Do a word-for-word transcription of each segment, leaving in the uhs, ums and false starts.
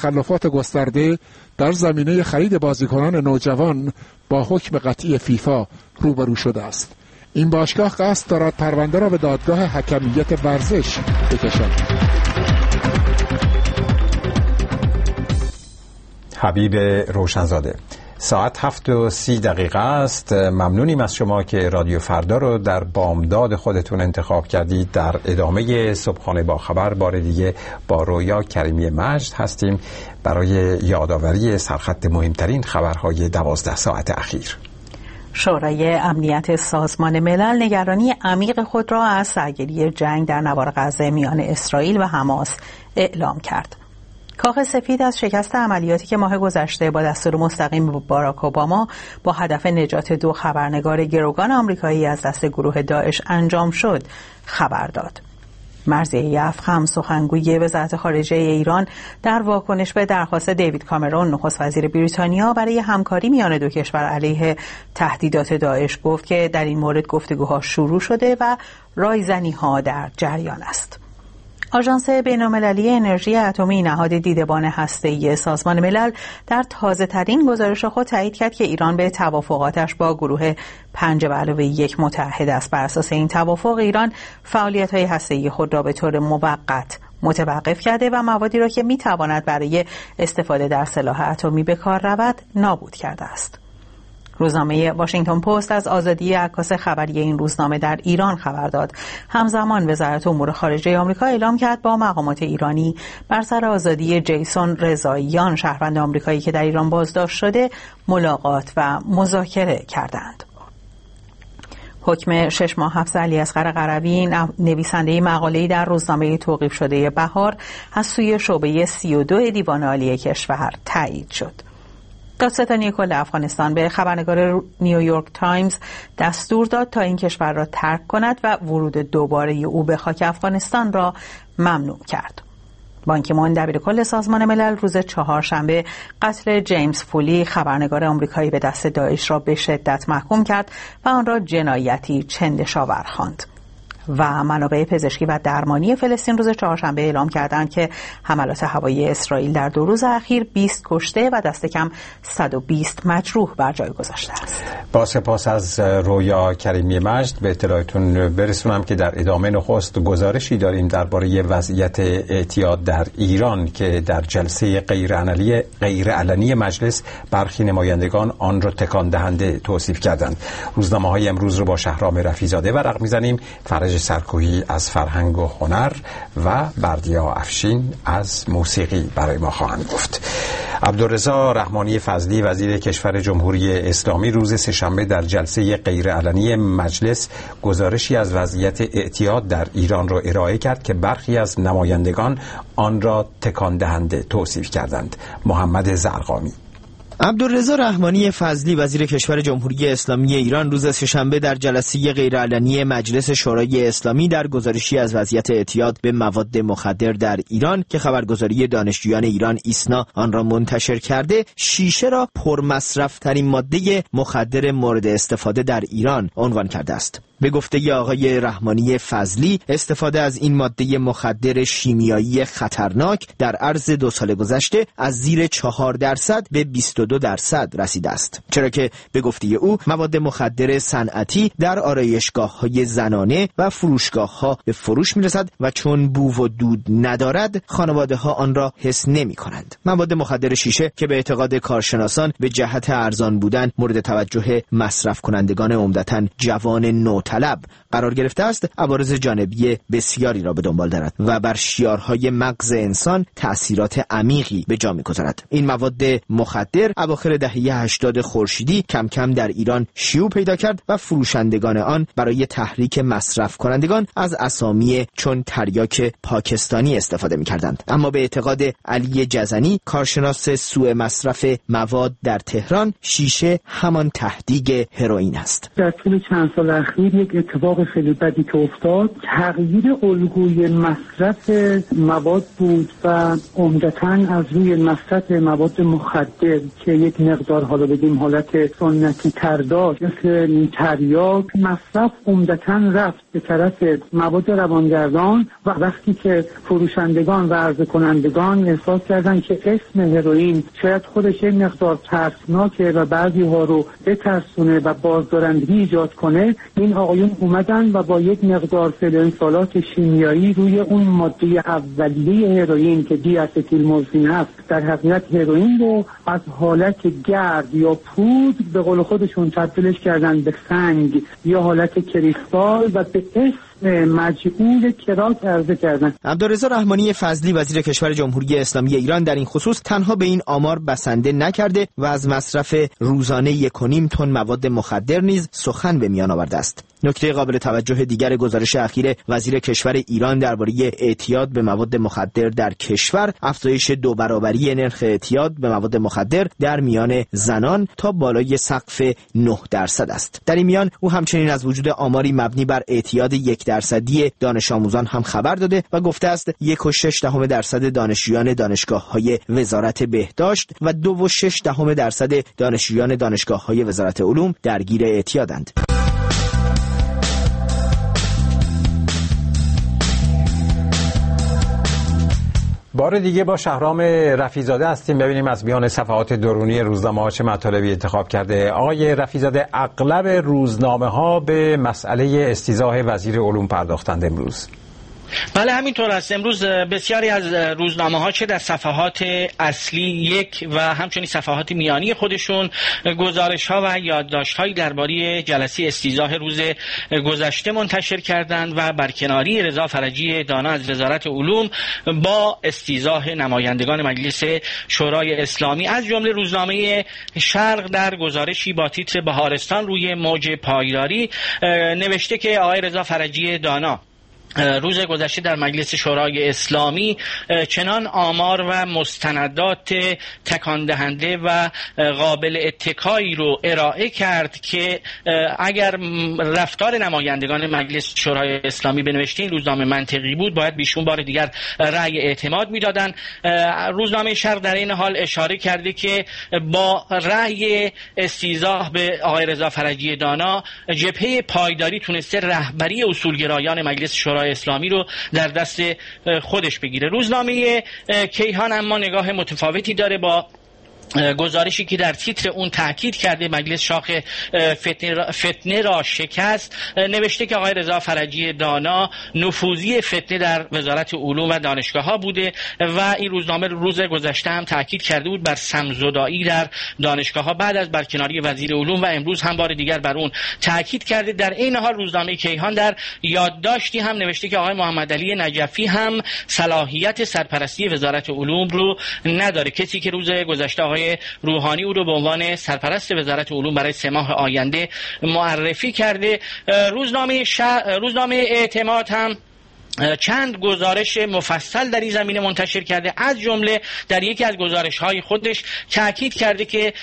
تخلفات گسترده در زمینه خرید بازیکنان نوجوان با حکم قطعی فیفا روبرو شده است. این باشگاه قصد دارد پرونده را به دادگاه حکمیت ورزش بکشد. حبیب روشنزاده. ساعت هفت و سی دقیقه است. ممنونیم از شما که رادیو فردا رو در بامداد خودتون انتخاب کردید. در ادامه صبحانه با خبر بار دیگه با رویا کریمی مجد هستیم برای یادآوری سرخط مهمترین خبرهای دوازده ساعت اخیر. شورای امنیت سازمان ملل نگرانی عمیق خود را از سرگیری جنگ در نوار غزه میان اسرائیل و حماس اعلام کرد. کاخ سفید از شکست عملیاتی که ماه گذشته با دستور مستقیم باراک اوباما با هدف نجات دو خبرنگار گروگان آمریکایی از دست گروه داعش انجام شد خبر داد. مرضیه یفخم سخنگوی وزارت خارجه ایران در واکنش به درخواست دیوید کامرون نخست وزیر بریتانیا برای همکاری میان دو کشور علیه تهدیدات داعش گفت که در این مورد گفتگوها شروع شده و رایزنی‌ها در جریان است. آژانس بین‌المللی انرژی اتمی نهاد دیدبان هسته‌ای سازمان ملل در تازه‌ترین گزارش خود تایید کرد که ایران به توافقاتش با گروه پنج به علاوه یک متحد است. بر اساس این توافق ایران فعالیت‌های هسته‌ای خود را به طور موقت متوقف کرده و موادی را که می‌تواند برای استفاده در سلاح اتمی به کار رود نابود کرده است. روزنامه واشنگتن پست از آزادی عکاس خبری این روزنامه در ایران خبر داد. همزمان وزارت امور خارجه آمریکا اعلام کرد با مقامات ایرانی بر سر آزادی جیسون رضاییان شهروند آمریکایی که در ایران بازداشت شده ملاقات و مذاکره کردند. حکم شش ماه حبس علیاصغر قروی نویسنده مقاله‌ای در روزنامه توقیف شده بهار از سوی شعبه سی و دو دیوان عالی کشور تایید شد. دادستانی کل افغانستان به خبرنگار نیویورک تایمز دستور داد تا این کشور را ترک کند و ورود دوباره او به خاک افغانستان را ممنوع کرد. بان کی مون دبیرکل سازمان ملل روز چهارشنبه قتل جیمز فولی خبرنگار آمریکایی به دست داعش را به شدت محکوم کرد و آن را جنایتی چندشاور خواند. و منابع پزشکی و درمانی فلسطین روز چهارشنبه اعلام کردند که حملات هوایی اسرائیل در دو روز اخیر بیست کشته و دست کم صد و بیست مجروح بر جای گذاشته است. با سپاس از رویا کریمی مجد به اطلاعتون برسونم که در ادامه نخست گزارشی داریم درباره وضعیت اعتیاد در ایران که در جلسه غیرعلنی غیرعلنی مجلس برخی نمایندگان آن را تکان دهنده توصیف کردند. روزنامه‌های امروز رو با شهرام رفیع‌زاده ورق می‌زنیم. فرج سرکوهی از فرهنگ و هنر و بردیا افشین از موسیقی برای ما خواهند گفت. عبدالرضا رحمانی فضلی وزیر کشور جمهوری اسلامی روز سه‌شنبه در جلسه غیرعلنی مجلس گزارشی از وضعیت اعتیاد در ایران را ارائه کرد که برخی از نمایندگان آن را تکان دهنده توصیف کردند. محمد زرقامی. عبدالرضا رحمانی فضلی وزیر کشور جمهوری اسلامی ایران روز سه‌شنبه در جلسه غیرعلنی مجلس شورای اسلامی در گزارشی از وضعیت اعتیاد به مواد مخدر در ایران که خبرگزاری دانشجویان ایران ایسنا آن را منتشر کرده، شیشه را پرمصرف‌ترین ماده مخدر مورد استفاده در ایران عنوان کرده است. به گفته آقای رحمانی فضلی، استفاده از این ماده مخدر شیمیایی خطرناک در عرض دو سال گذشته از زیر چهار درصد به بیست و دو درصد رسیده است، چرا که به گفته او مواد مخدر صنعتی در آرایشگاه‌های زنانه و فروشگاه‌ها به فروش می‌رسد و چون بو و دود ندارد خانواده‌ها آن را حس نمی‌کنند. مواد مخدر شیشه که به اعتقاد کارشناسان به جهت ارزان بودن مورد توجه مصرف کنندگان عمدتاً جوان نوطلب قرار گرفته است، عوارض جانبی بسیاری را به دنبال دارد و بر شیارهای مغز انسان تأثیرات عمیقی به جا می‌گذارد. این مواد مخدر اواخر دهه هشتاد خورشیدی کم کم در ایران شیوع پیدا کرد و فروشندگان آن برای تحریک مصرف کنندگان از اسامی چون تریاک پاکستانی استفاده می‌کردند. اما به اعتقاد علی جزنی، کارشناس سوء مصرف مواد در تهران، شیشه همان تهدیگ هروئین است. در طول چند سال اخیر یک اتفاق خیلی بدی که افتاد، تغییر الگوی مصرف مواد بود و عمدتاً از روی مصرف مواد مخدر که یک مقدار حالا بگیم حالت سنتی تر داشت مثل تریاک، مصرف عمدتاً رفت به طرف مواد روانگردان و وقتی که فروشندگان و عرضه کنندگان احساس کردن که اسم هروئین شاید خودش یک مقدار ترسناکه و بعضی ها رو بترسونه و بازدارندگی ایجاد کنه، این آقایون اومدن و با یک مقدار فلزات شیمیایی روی اون ماده اولیه هروئین که دی استیل مورفین هست، در حقیقت هروئین رو از حالت گرد یا پودر به قول خودشون تبدیلش کردن به سنگ یا حالت کریستال و به اسم مجعول کراک عرضه کردن. عبدالرضا رحمانی فضلی وزیر کشور جمهوری اسلامی ایران در این خصوص تنها به این آمار بسنده نکرده و از مصرف روزانه یک و نیم تن مواد مخدر نیز سخن به میان آورده است. نکته قابل توجه دیگر گزارش اخیر وزیر کشور ایران درباره اعتیاد به مواد مخدر در کشور، افزایش دو برابری نرخ اعتیاد به مواد مخدر در میان زنان تا بالای سقف نه درصد است. در این میان او همچنین از وجود آماری مبنی بر اعتیاد یک درصدی دانش آموزان هم خبر داده و گفته است یک و شش دهم درصد دانشجویان دانشگاه‌های وزارت بهداشت و دو و شش دهم درصد دانشجویان دانشگاه‌های وزارت علوم درگیر اعتیادند. بار دیگه با شهرام رفیع‌زاده هستیم، ببینیم از میان صفحات درونی روزنامه‌ها چه مطالبی انتخاب کرده. آقای رفیع‌زاده، اغلب روزنامه‌ها به مسئله استیضاح وزیر علوم پرداختند امروز. بله همینطور است. امروز بسیاری از روزنامه‌ها چه در صفحات اصلی یک و همچنین صفحات میانی خودشون گزارش‌ها و یادداشت‌هایی درباره جلسه استیضاح روز گذشته منتشر کردند و برکناری رضا فرجی دانا از وزارت علوم با استیضاح نمایندگان مجلس شورای اسلامی. از جمله روزنامه شرق در گزارشی با تیتر بهارستان روی موج پایداری نوشته که آقای رضا فرجی دانا روز گذشته در مجلس شورای اسلامی چنان آمار و مستندات تکان دهنده و قابل اتکایی رو ارائه کرد که اگر رفتار نمایندگان مجلس شورای اسلامی به نوشته این روزنامه منطقی بود، باید بیشون بار دیگر رأی اعتماد میدادن. روزنامه شرق در این حال اشاره کرده که با رأی استیضاح به آقای رضا فرجی دانا، جبهه پایداری تونسته رهبری اصولگرایان مجلس شورای اسلامی رو در دست خودش بگیره. روزنامه کیهان اما نگاه متفاوتی داره با گزارشی که در تیتر اون تاکید کرده مجلس شاخ فتنه را, فتنه را شکست. نوشته که آقای رضا فرجی دانا نفوذی فتنه در وزارت علوم و دانشگاه ها بوده و این روزنامه روز گذشته هم تاکید کرده بود بر سمزدایی در دانشگاه ها بعد از برکناری وزیر علوم و امروز هم بار دیگر بر اون تاکید کرده. در این حال روزنامه کیهان در یادداشتی هم نوشته که آقای محمد علی نجفی هم صلاحیت سرپرستی وزارت علوم رو نداره. کسی که روز گذشته آقای روحانی او رو به عنوان سرپرست وزارت علوم برای سه ماه آینده معرفی کرده. روزنامه شا... روزنامه اعتماد هم چند گزارش مفصل در این زمینه منتشر کرده. از جمله در یکی از گزارش‌های خودش تاکید کرده که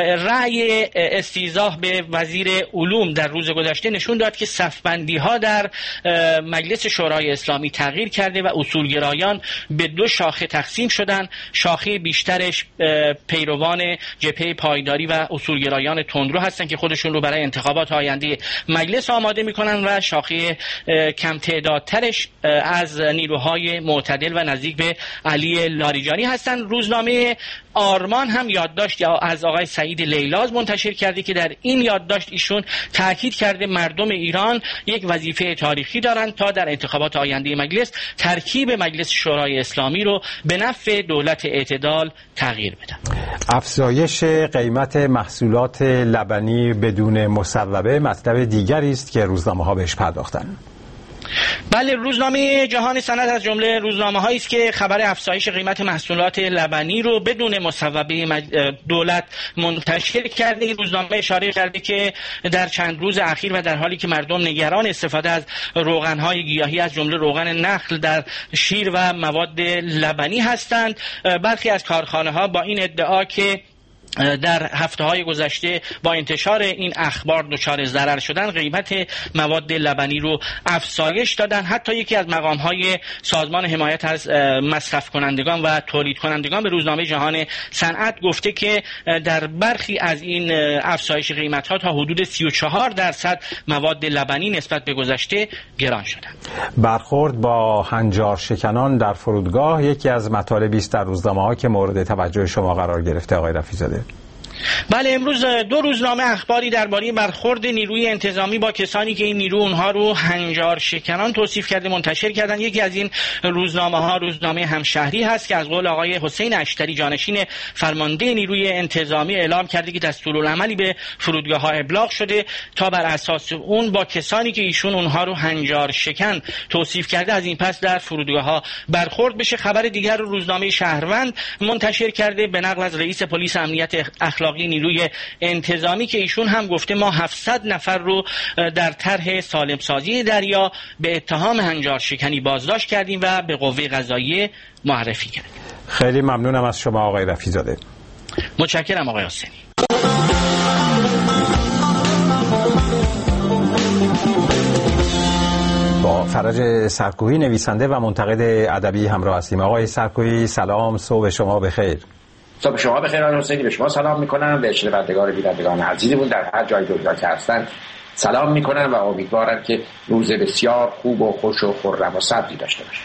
رأی استیضاح به وزیر علوم در روز گذشته نشون داد که صفبندی‌ها در مجلس شورای اسلامی تغییر کرده و اصولگرایان به دو شاخه تقسیم شدن. شاخه بیشترش پیروان جبهه پایداری و اصولگرایان تندرو هستند که خودشون رو برای انتخابات آینده مجلس آماده می‌کنن و شاخه کم تعدادترش از نیروهای معتدل و نزدیک به علی لاریجانی هستند. روزنامه آرمان هم یادداشت از آقای سعید لیلاز منتشر کرده که در این یادداشت ایشون تاکید کرده مردم ایران یک وظیفه تاریخی دارند تا در انتخابات آینده مجلس ترکیب مجلس شورای اسلامی رو به نفع دولت اعتدال تغییر بدن. افزایش قیمت محصولات لبنی بدون مصوبه مطلب دیگری است که روزنامه‌ها بهش پرداختند. بله، روزنامه جهان سند از جمله روزنامه‌هایی است که خبر افزایش قیمت محصولات لبنی رو بدون مصوبه دولت منتشر کرده. این روزنامه اشاره کرده که در چند روز اخیر و در حالی که مردم نگران استفاده از روغن‌های گیاهی از جمله روغن نخل در شیر و مواد لبنی هستند، برخی از کارخانه‌ها با این ادعا که در هفته های گذشته با انتشار این اخبار دچار ضرر شدن، قیمت مواد لبنی رو افزایش دادن. حتی یکی از مقام های سازمان حمایت از مصرف کنندگان و تولید کنندگان به روزنامه جهان صنعت گفته که در برخی از این افزایش قیمت ها تا حدود سی و چهار درصد مواد لبنی نسبت به گذشته گران شدند. برخورد با هنجار شکنان در فرودگاه یکی از مطالبی است در روزنامه ها که مورد توجه شما قرار گرفته آقای رفیع‌زاده. بله، امروز دو روزنامه اخباری درباره برخورد نیروی انتظامی با کسانی که این نیرو اونها رو هنجار شکنان توصیف کرده منتشر کردن. یکی از این روزنامه ها روزنامه همشهری هست که از قول آقای حسین اشتری جانشین فرمانده نیروی انتظامی اعلام کرده که دستورالعملی به فرودگاه ها ابلاغ شده تا بر اساس اون با کسانی که ایشون اونها رو هنجار شکن توصیف کرده از این پس در فرودگاه ها برخورد بشه. خبر دیگر رو روزنامه شهروند منتشر کرده به نقل از رئیس پلیس امنیت اخلاقی نیروی انتظامی که ایشون هم گفته ما هفتصد نفر رو در طرح سالم سازی دریا به اتهام هنجار شکنی بازداشت کردیم و به قوه قضاییه معرفی کردیم. خیلی ممنونم از شما آقای رفیع‌زاده. متشکرم آقای حسینی. با فرج سرکویی نویسنده و منتقد ادبی همراه هستیم. آقای سرکویی سلام، صبح شما بخیر. صبح شما بخیر آقای حسینی، به شما سلام میکنم، به شنوندگان بینندگان عزیزمون در هر جای دنیا که هستن سلام میکنم و امیدوارم که روز بسیار خوب و خوش و خرم و صبری داشته باشید.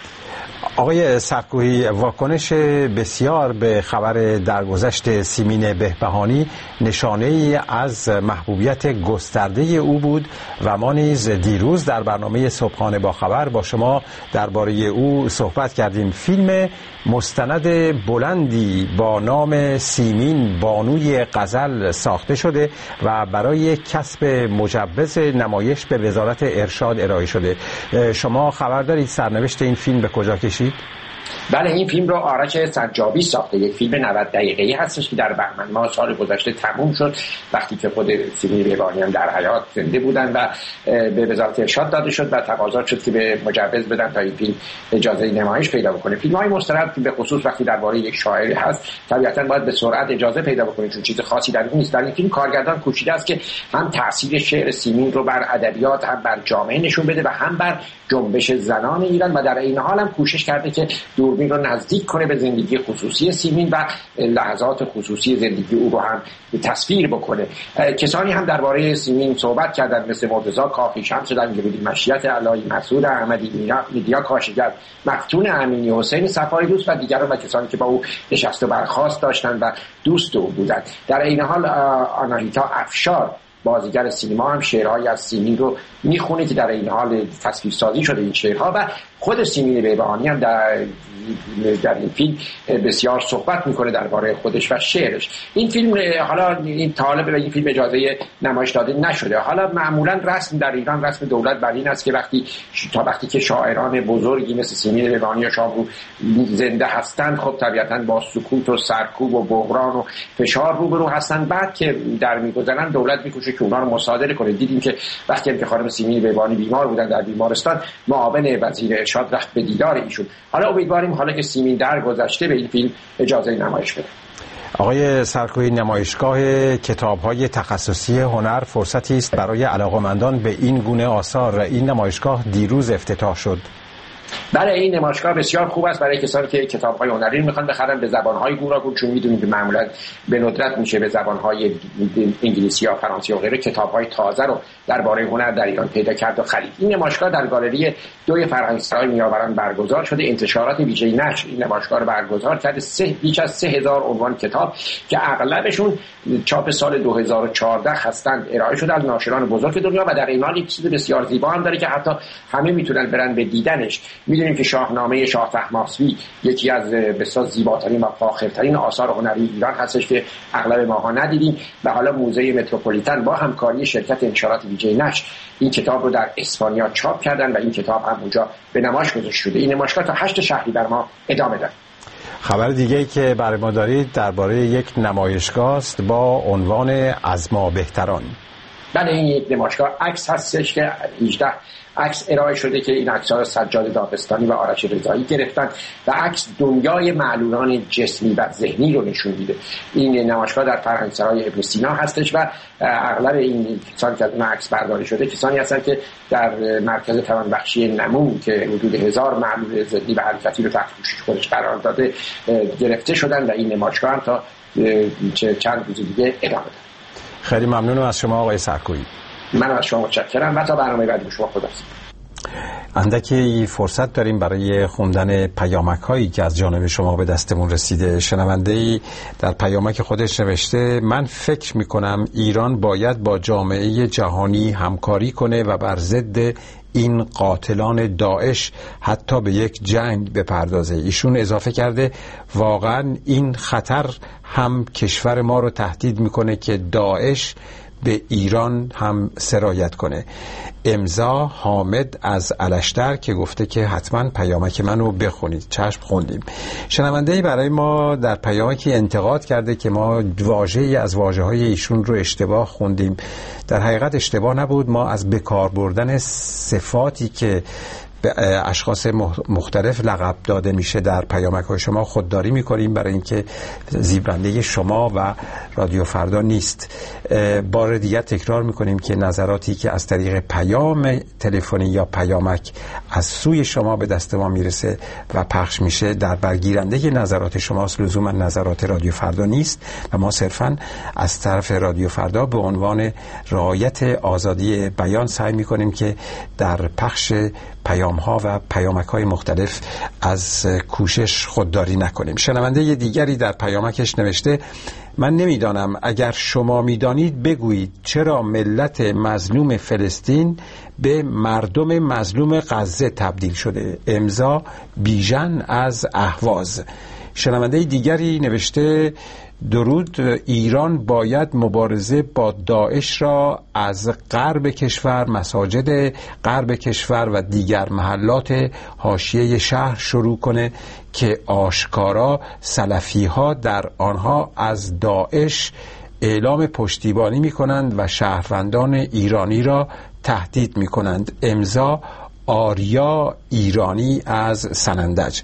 آقای سرکویی، واکنش بسیار به خبر درگذشت سیمین بهبهانی نشانه ای از محبوبیت گسترده او بود و ما نیز دیروز در برنامه صبحانه با خبر با شما درباره او صحبت کردیم. فیلم مستند بلندی با نام سیمین بانوی غزل ساخته شده و برای کسب مجوز نمایش به وزارت ارشاد ارائه شده. شما خبر دارید سرنوشت این فیلم به کجا کشید؟ بله، این فیلم رو آرش سجابی ساخته. یک فیلم نود دقیقه‌ای هستش که در بهمن ماه سال گذشته تموم شد وقتی که خود سیمین بهبهانی هم در حیات زنده بودن و به وزارت ارشاد داده شد و تقاضا شد که به مجوز بدن تا این فیلم اجازه نمایش پیدا بکنه. فیلم‌های مستند به خصوص وقتی درباره یک شاعری هست طبیعتاً باید به سرعت اجازه پیدا بکنه چون چیز خاصی در این نیست. در این فیلم کارگردان کوشیده است که هم تاثیر شعر سیمین رو بر ادبیات هم بر جامعه نشون بده و هم بر جنبش زنان ایران و در این حال هم کوشش کرده که دوربین رو نزدیک کنه به زندگی خصوصی سیمین و لحظات خصوصی زندگی او رو هم تصویر بکنه. کسانی هم درباره سیمین صحبت کردن مثل مرتضی کافی، شمس دنگلوی، مشیت علایی، مسعود احمدی، میدیا کاشیگر، مفتون امینی، حسین صفایی دوست و دیگران و کسانی که با او نشست و برخاست داشتن و دوست او بودند. در این حال آناهیتا افشار بازیگر سینما هم شعرهایی از سیمین رو میخونه که در این حال تصویرسازی شده این شعرها و خود سیمین بهبهانی هم در در این فیلم بسیار صحبت میکنه درباره خودش و شعرش. این فیلم حالا این طالب به این فیلم اجازه نمایش داده نشده. حالا معمولا رسم در ایران، رسم دولت بر این است که وقتی تا وقتی که شاعران بزرگی مثل سیمین بهبهانی و شاملو زنده هستند خب طبیعتاً با سکوت و سرکوب و بحران و فشار روبرو هستند. بعد که در میگذرن دولت میکوشه که اونها رو مصادره کنه. دیدیم که وقتی که خانم سیمین بهبهانی بیمار بودن در بیمارستان معاون وزیر ارشاد رفت به دیدار ایشون. حالا امیدواریم حالا که سیمین در گذشته به این فیلم اجازه نمایش بده. آقای سرکویی، نمایشگاه کتاب‌های تخصصی هنر فرصتی است برای علاقه‌مندان به این گونه آثار. این نمایشگاه دیروز افتتاح شد. بله، این نمایشگاه بسیار خوب است برای کسانی که کتاب‌های هنری می‌خوان بخرن به زبان‌های گوناگون، چون می‌دونید که معمولاً به ندرت میشه به زبان‌های انگلیسی یا فرانسه و غیره کتاب‌های تازه رو درباره هنر در ایران پیدا کرد و خرید. این نمایشگاه در گالری دوی فرهنگستان میآورند برگزار شده. انتشارات ویژه نشر این نمایشگاه رو برگزار کرده. سه بیش از سه هزار عنوان کتاب که اغلبشون چاپ سال دو هزار و چهارده هستند ارائه شده از ناشران بزرگ دنیا و در این حال یک چیز بسیار زیبا هم داره که حتی همه میتونن برن به دیدنش. میدونیم که شاهنامه شاه طهماسبی یکی از بسیار زیباترین و فاخرترین آثار هنری ایران هستش که اغلب ماها ندیدیم و حالا موزه متروپولیتن با همکاری شرکت انتشارات ویژه نشر این کتاب رو در اسپانیا چاپ کردن و این کتاب هم اونجا به نمایش گذاشته شده. این نمایشگاه تا هشت شهریور ما ادامه داره. خبر دیگه‌ای که برای ما دارید درباره یک نمایشگاه است با عنوان از ما بهتران. بله، این یک نمایشگاه عکس هستش که هجده عکس ارائه شده که این عکس‌ها سجاد داغستانی و آرش رضایی گرفتن و عکس دنیای معلولان جسمی و ذهنی رو نشون میده. این نمایشگاه در فرهنگسرای ابن سینا هستش و اغلب این کسانی که از اون عکس برداری شده کسانی هستن که در مرکز توانبخشی نمون که حدود هزار معلول ذهنی و حرکتی رو تحت پوشش خودش قرار داده گرفته شدن و این نمایشگاه هم تا چند روز دیگه ادامه داره. خیلی ممنونم از شما آقای سرکویی. من از شما متشکرم و تا برنامه بعدی شما خداحافظ. اندکی فرصت داریم برای خوندن پیامک هایی که از جانب شما به دستمون رسیده. شنونده‌ای در پیامک خودش نوشته: من فکر میکنم ایران باید با جامعه جهانی همکاری کنه و بر ضد این قاتلان داعش حتی به یک جنگ بپردازه. ایشون اضافه کرده واقعا این خطر هم کشور ما رو تهدید میکنه که داعش به ایران هم سرایت کنه. امضا حامد از الشتر که گفته که حتما پیامک منو بخونید. چشم خوندیم. شنونده‌ای برای ما در پیامکی انتقاد کرده که ما واژه‌ای از واژه‌های ایشون رو اشتباه خوندیم. در حقیقت اشتباه نبود، ما از بکار بردن صفاتی که به اشخاص مختلف لقب داده میشه در پیامک‌های شما خودداری میکنیم، برای اینکه زیبنده شما و رادیو فردا نیست. بار دیگر تکرار میکنیم که نظراتی که از طریق پیام تلفنی یا پیامک از سوی شما به دست ما میرسه و پخش میشه در برگیرنده نظرات شماست، لزوما نظرات رادیو فردا نیست و ما صرفاً از طرف رادیو فردا به عنوان رعایت آزادی بیان سعی میکنیم که در پخش پیام ها و پیامک های مختلف از کوشش خودداری نکنیم. شنونده دیگری در پیامکش نوشته: من نمیدانم، اگر شما میدانید بگویید چرا ملت مظلوم فلسطین به مردم مظلوم غزه تبدیل شده. امضا بیژن از اهواز. شنونده دیگری نوشته: درود، ایران باید مبارزه با داعش را از غرب کشور، مساجد غرب کشور و دیگر محلات حاشیه شهر شروع کنه که آشکارا سلفی ها در آنها از داعش اعلام پشتیبانی می کنند و شهروندان ایرانی را تهدید می کنند. امضا آریا ایرانی از سنندج.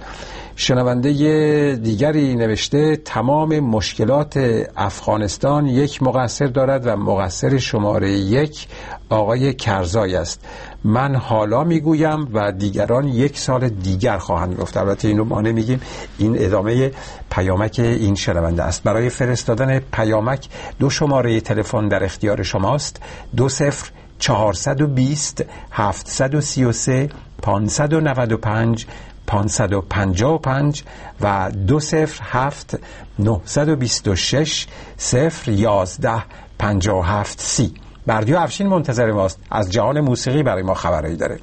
شنونده دیگری نوشته: تمام مشکلات افغانستان یک مقصر دارد و مقصر شماره یک آقای کرزای است. من حالا میگویم و دیگران یک سال دیگر خواهند گفت. البته اینو ما نمیگیم، این ادامه پیامک این شنونده است. برای فرستادن پیامک دو شماره تلفن در اختیار شماست: دو صفر چهارصد و بیست هفتصد و سی و سه پانصد و نود و پنج پانصد و پنجاه و پنج و دو صفر هفت نهصد و بیست و شش صفر یازده پنجاه و هفت سی. بردیو افشین منتظر ماست، از جهان موسیقی برای ما خبرایی داره.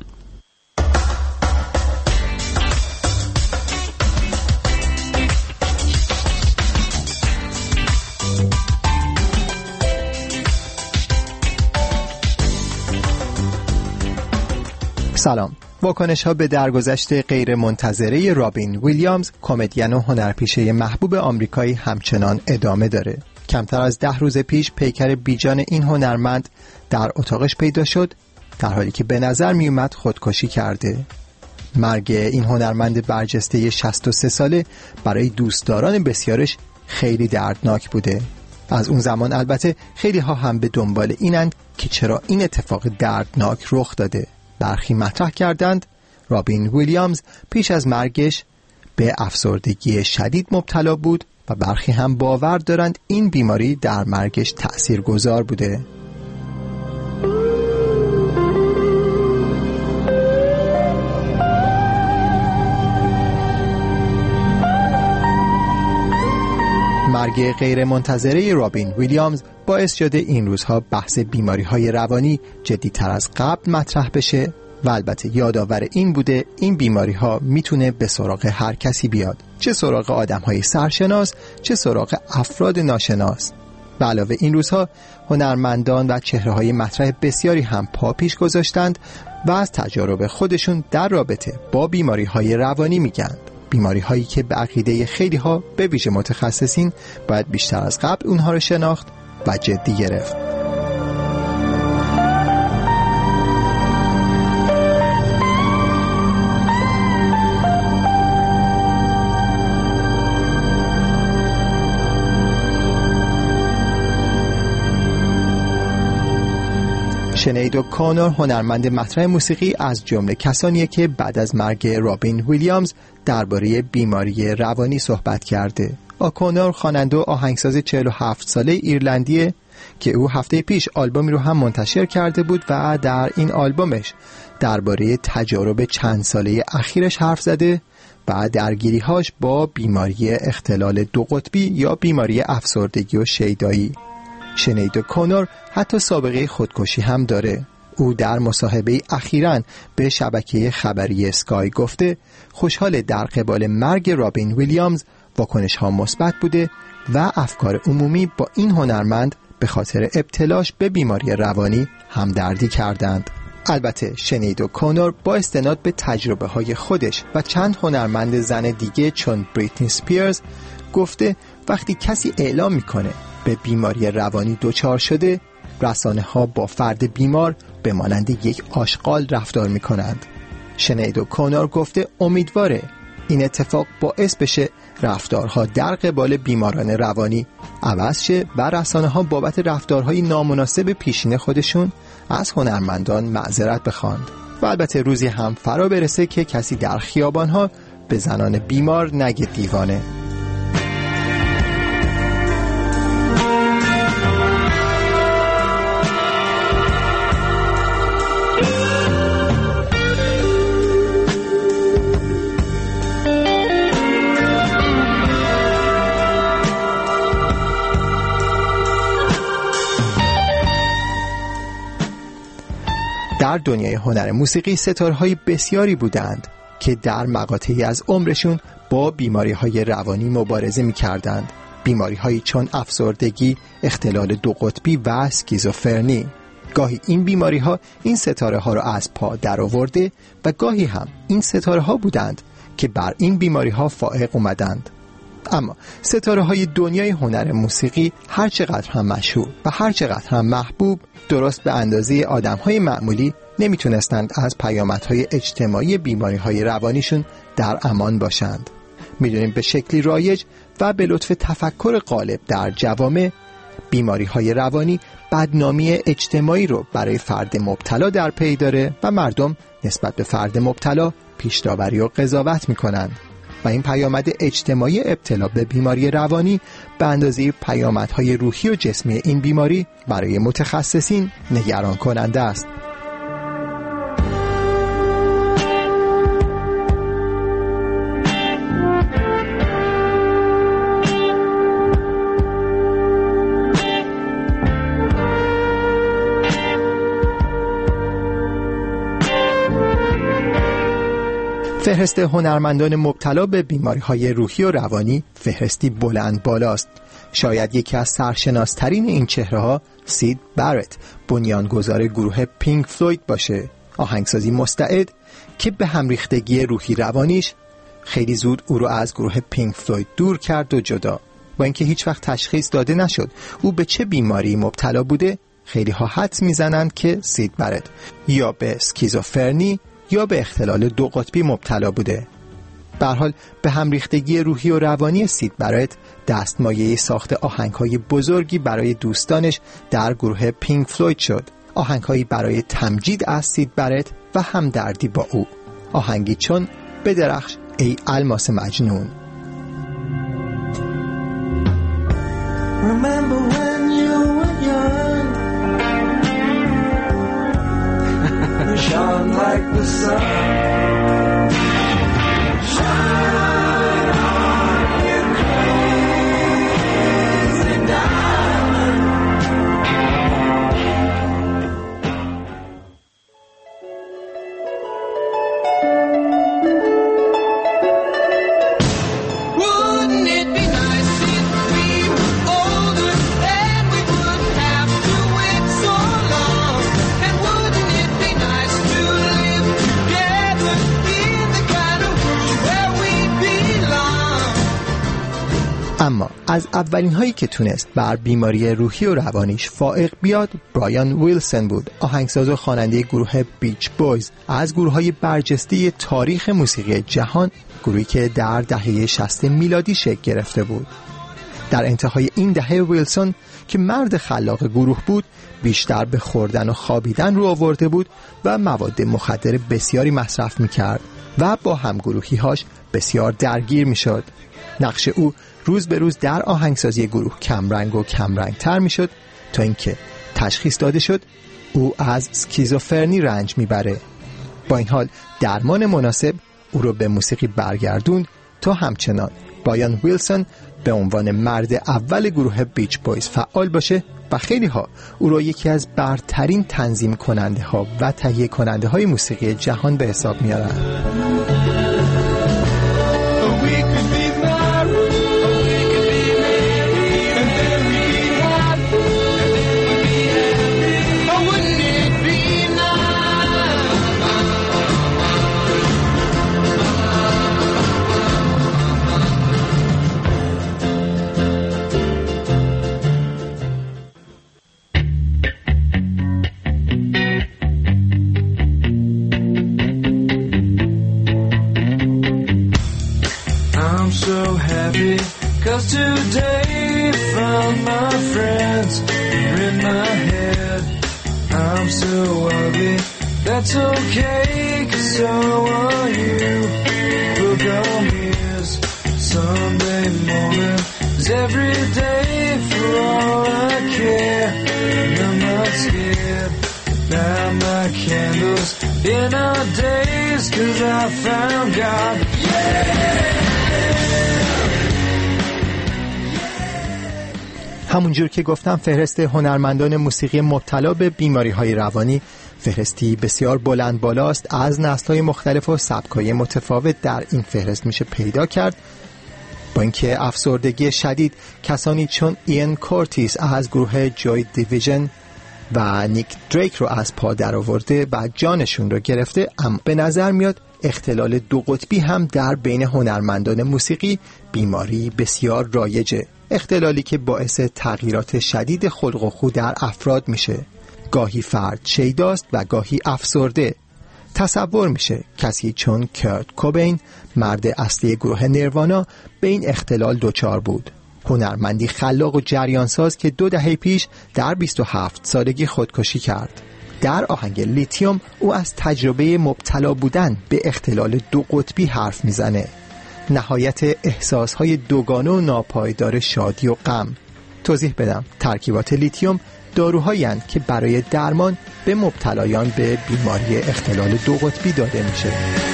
سلام. واکنش ها به درگذشت غیر منتظره رابین ویلیامز، کمدین و هنرپیشه محبوب آمریکایی همچنان ادامه داره. کمتر از ده روز پیش پیکر بیجان این هنرمند در اتاقش پیدا شد، در حالی که به نظر می اومد خودکشی کرده. مرگ این هنرمند برجسته شصت و سه ساله برای دوستداران بسیارش خیلی دردناک بوده. از اون زمان البته خیلی ها هم به دنبال اینند که چرا این اتفاق دردناک رخ داده. برخی مطرح کردند رابین ویلیامز پیش از مرگش به افسردگی شدید مبتلا بود و برخی هم باور دارند این بیماری در مرگش تأثیرگذار بوده. مرگ غیر منتظره رابین ویلیامز باعث شده این روزها بحث بیماری‌های روانی جدی‌تر از قبل مطرح بشه و البته یادآور این بوده این بیماری‌ها میتونه به سراغ هر کسی بیاد، چه سراغ آدم‌های سرشناس چه سراغ افراد ناشناس. به علاوه این روزها هنرمندان و چهره‌های مطرح بسیاری هم پا پیش گذاشتند و از تجارب خودشون در رابطه با بیماری‌های روانی میگن. بیماری هایی که به عقیده خیلی ها به ویژه متخصصین باید بیشتر از قبل اونها رو شناخت و جدی گرفت. شنید اوکونور هنرمند مطرح موسیقی از جمله کسانیه که بعد از مرگ رابین ویلیامز درباره بیماری روانی صحبت کرده. اوکونور خواننده و آهنگساز چهل و هفت ساله ایرلندیه که او هفته پیش آلبومی رو هم منتشر کرده بود و در این آلبومش درباره تجارب چند ساله اخیرش حرف زده و درگیری‌هاش با بیماری اختلال دو قطبی یا بیماری افسردگی و شیدایی. شنید اوکونور حتی سابقه خودکشی هم داره. او در مصاحبه اخیراً به شبکه خبری اسکای گفته خوشحال در قبال مرگ رابین ویلیامز واکنش‌ها مثبت بوده و افکار عمومی با این هنرمند به خاطر ابتلاش به بیماری روانی همدردی کردند. البته شنید اوکونور با استناد به تجربه های خودش و چند هنرمند زن دیگه چون بریتنی سپیرز گفته وقتی کسی اعلام میکنه به بیماری روانی دچار شده، رسانه ها با فرد بیمار به مانند یک آشغال رفتار میکنند. شنید اوکونور گفته امیدواره این اتفاق باعث بشه رفتارها در قبال بیماران روانی عوض شه و رسانه ها بابت رفتارهای نامناسب پیشین خودشون از هنرمندان معذرت بخواند و البته روزی هم فرا برسه که کسی در خیابانها به زنان بیمار نگه دیوانه. در دنیای هنر موسیقی ستاره‌های بسیاری بودند که در مقاطعی از عمرشون با بیماری‌های روانی مبارزه می‌کردند. بیماری‌هایی چون افسردگی، اختلال دو قطبی و اسکیزوفرنی. گاهی این بیماری‌ها این ستاره‌ها را از پا درآورده و گاهی هم این ستاره‌ها بودند که بر این بیماری‌ها فائق اومدند. اما ستاره‌های دنیای هنر موسیقی هر چقدر هم مشهور و هر چقدر هم محبوب، درست به اندازه آدم‌های معمولی نمیتونستند از پیامدهای اجتماعی بیماری‌های روانیشون در امان باشند. میدونیم به شکلی رایج و به لطف تفکر غالب در جوامع بیماری‌های روانی بدنامی اجتماعی رو برای فرد مبتلا در پی داره و مردم نسبت به فرد مبتلا پیش‌داوری و قضاوت میکنند و این پیامد اجتماعی ابتلا به بیماری روانی به اندازه پیامدهای روحی و جسمی این بیماری برای متخصصین نگران کننده است. فهرست هنرمندان مبتلا به بیماری‌های روحی و روانی فهرستی بلند بالاست. شاید یکی از سرشناس‌ترین این چهره‌ها سید بارت، بنیانگذار گروه پینک فلوید باشه. آهنگسازی مستعد که به همریختگی روحی روانیش خیلی زود او رو از گروه پینک فلوید دور کرد و جدا. با اینکه هیچ وقت تشخیص داده نشد او به چه بیماری مبتلا بوده، خیلی ها حدس میزنند که سید بارت یا به اسکیزوفرنی یا به اختلال دو قطبی مبتلا بوده. به هر حال به همریختگی روحی و روانی سید بارت دستمایه ساخت آهنگ‌های بزرگی برای دوستانش در گروه پینک فلوید شد. آهنگ‌هایی برای تمجید از سید بارت و همدردی با او. آهنگی چون بدرخش ای الماس مجنون. Remember when you were young, you shone like the sun, shine on, you crazy diamond. Wouldn't it be nice if we were older and we wouldn't have to wait so long? And wouldn't it be nice to live together in the kind of world where we belong? اما از اولین هایی که تونست بر بیماری روحی و روانیش فائق بیاد برایان ویلسون بود، آهنگساز و خواننده گروه بیچ بویز، از گروه های برجسته تاریخ موسیقی جهان، گروهی که در دهه شصت میلادی شکل گرفته بود. در انتهای این دهه ویلسون که مرد خلاق گروه بود بیشتر به خوردن و خوابیدن رو آورده بود و مواد مخدر بسیاری مصرف میکرد و با همگروهی‌هاش بسیار درگیر میشد. نقش او روز به روز در آهنگسازی گروه کمرنگ و کمرنگتر میشد تا اینکه تشخیص داده شد او از اسکیزوفرنی رنج میبره. با این حال درمان مناسب او رو به موسیقی برگردوند تا همچنان بایان ویلسون به عنوان مرد اول گروه بیچ بویز فعال باشه و خیلی ها او را یکی از برترین تنظیم کننده ها و تهیه کننده های موسیقی جهان به حساب میارن. Cause today found my friends are in my head. I'm so ugly, that's okay, cause so are you. Book on ears, Sunday morning is every day for all I care. And I'm not scared, light my candles in our days, cause I found God. Yeah! همونجور که گفتم فهرست هنرمندان موسیقی مبتلا به بیماری‌های روانی فهرستی بسیار بلند بالاست. از نسل‌های مختلف و سبک‌های متفاوت در این فهرست میشه پیدا کرد. با اینکه افسردگی شدید کسانی چون ایان کورتیس از گروه جوی دیویژن و نیک دریک رو از پا در آورده و جانشون رو گرفته، اما به نظر میاد اختلال دو قطبی هم در بین هنرمندان موسیقی بیماری بسیار رایجه. اختلالی که باعث تغییرات شدید خلق و خو در افراد میشه. گاهی فرد شیداست و گاهی افسرده. تصور میشه کسی چون کرت کوبین، مرد اصلی گروه نیروانا، به این اختلال دچار بود. هنرمندی خلاق و جریانساز که دو دهه پیش در بیست و هفت سالگی خودکشی کرد. در آهنگ لیتیوم او از تجربه مبتلا بودن به اختلال دو قطبی حرف میزنه. نهایت احساسهای دوگانه و ناپایدار شادی و غم. توضیح بدم، ترکیبات لیتیوم داروهایی هستند که برای درمان به مبتلایان به بیماری اختلال دو قطبی داده میشه.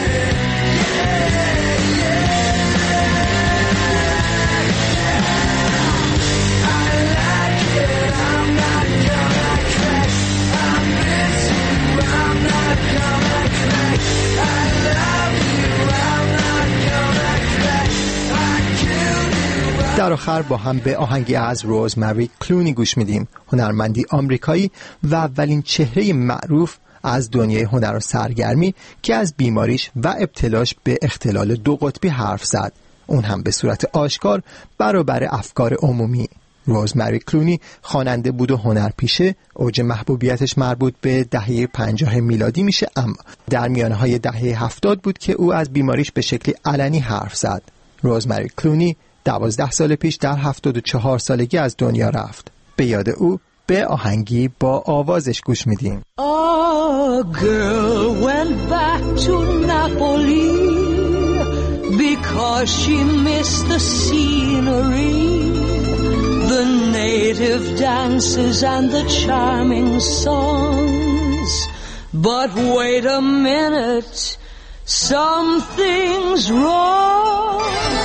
در آخر با هم به آهنگی از روزمری کلونی گوش میدیم، هنرمندی آمریکایی و اولین چهره معروف از دنیای هنر و سرگرمی که از بیماریش و ابتلاش به اختلال دو قطبی حرف زد، اون هم به صورت آشکار برابر افکار عمومی. روزمری کلونی خواننده بود و هنرپیشه. اوج محبوبیتش مربوط به دهه پنجاه میلادی میشه، اما در میانه‌های دهه هفتاد بود که او از بیماریش به شکلی علنی حرف زد. روزمری کلونی دوازده سال پیش در هفتاد و چهار سالگی از دنیا رفت. به یاد او به آهنگی با آوازش گوش میدیم. A girl went back to Napoli because she missed the scenery, the native dances and the charming songs. But wait a minute, something's wrong.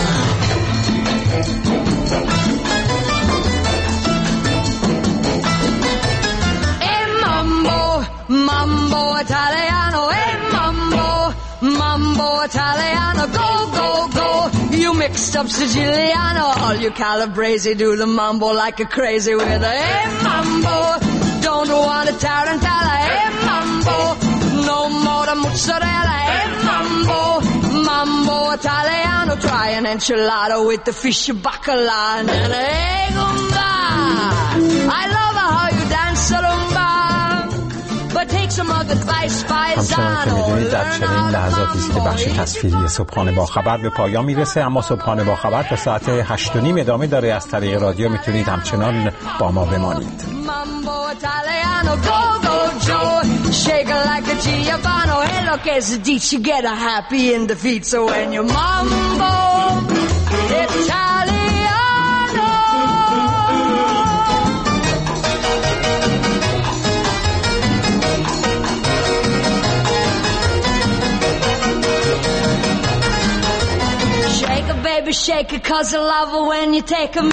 Mambo Italiano, eh, mambo, mambo Italiano, go, go, go. You mixed up Siciliano, all you Calabrese do the mambo like a crazy with a, eh, mambo. Don't want a tarantella, eh, mambo. No more the mozzarella, eh, mambo. Mambo Italiano, try an enchilada with the fish bacala and an egg umba. I love how you dance a rumba. But take some همچنان که میدونید در چنین لحظاتی است که بخش تصویری صبحانه با خبر به پایان میرسه، اما صبحانه با خبر تا ساعت هشت و نیم ادامه داره. از طریق رادیو میتونید همچنان با ما بمانید. Mambo Italiano, go, go, Joe. Shake it like a Giovanni. Hey, look, as a ditch, you get a happy in the feet. So when you mambo Italiano. Shake it, baby, shake it, 'cause I love it when you take a me.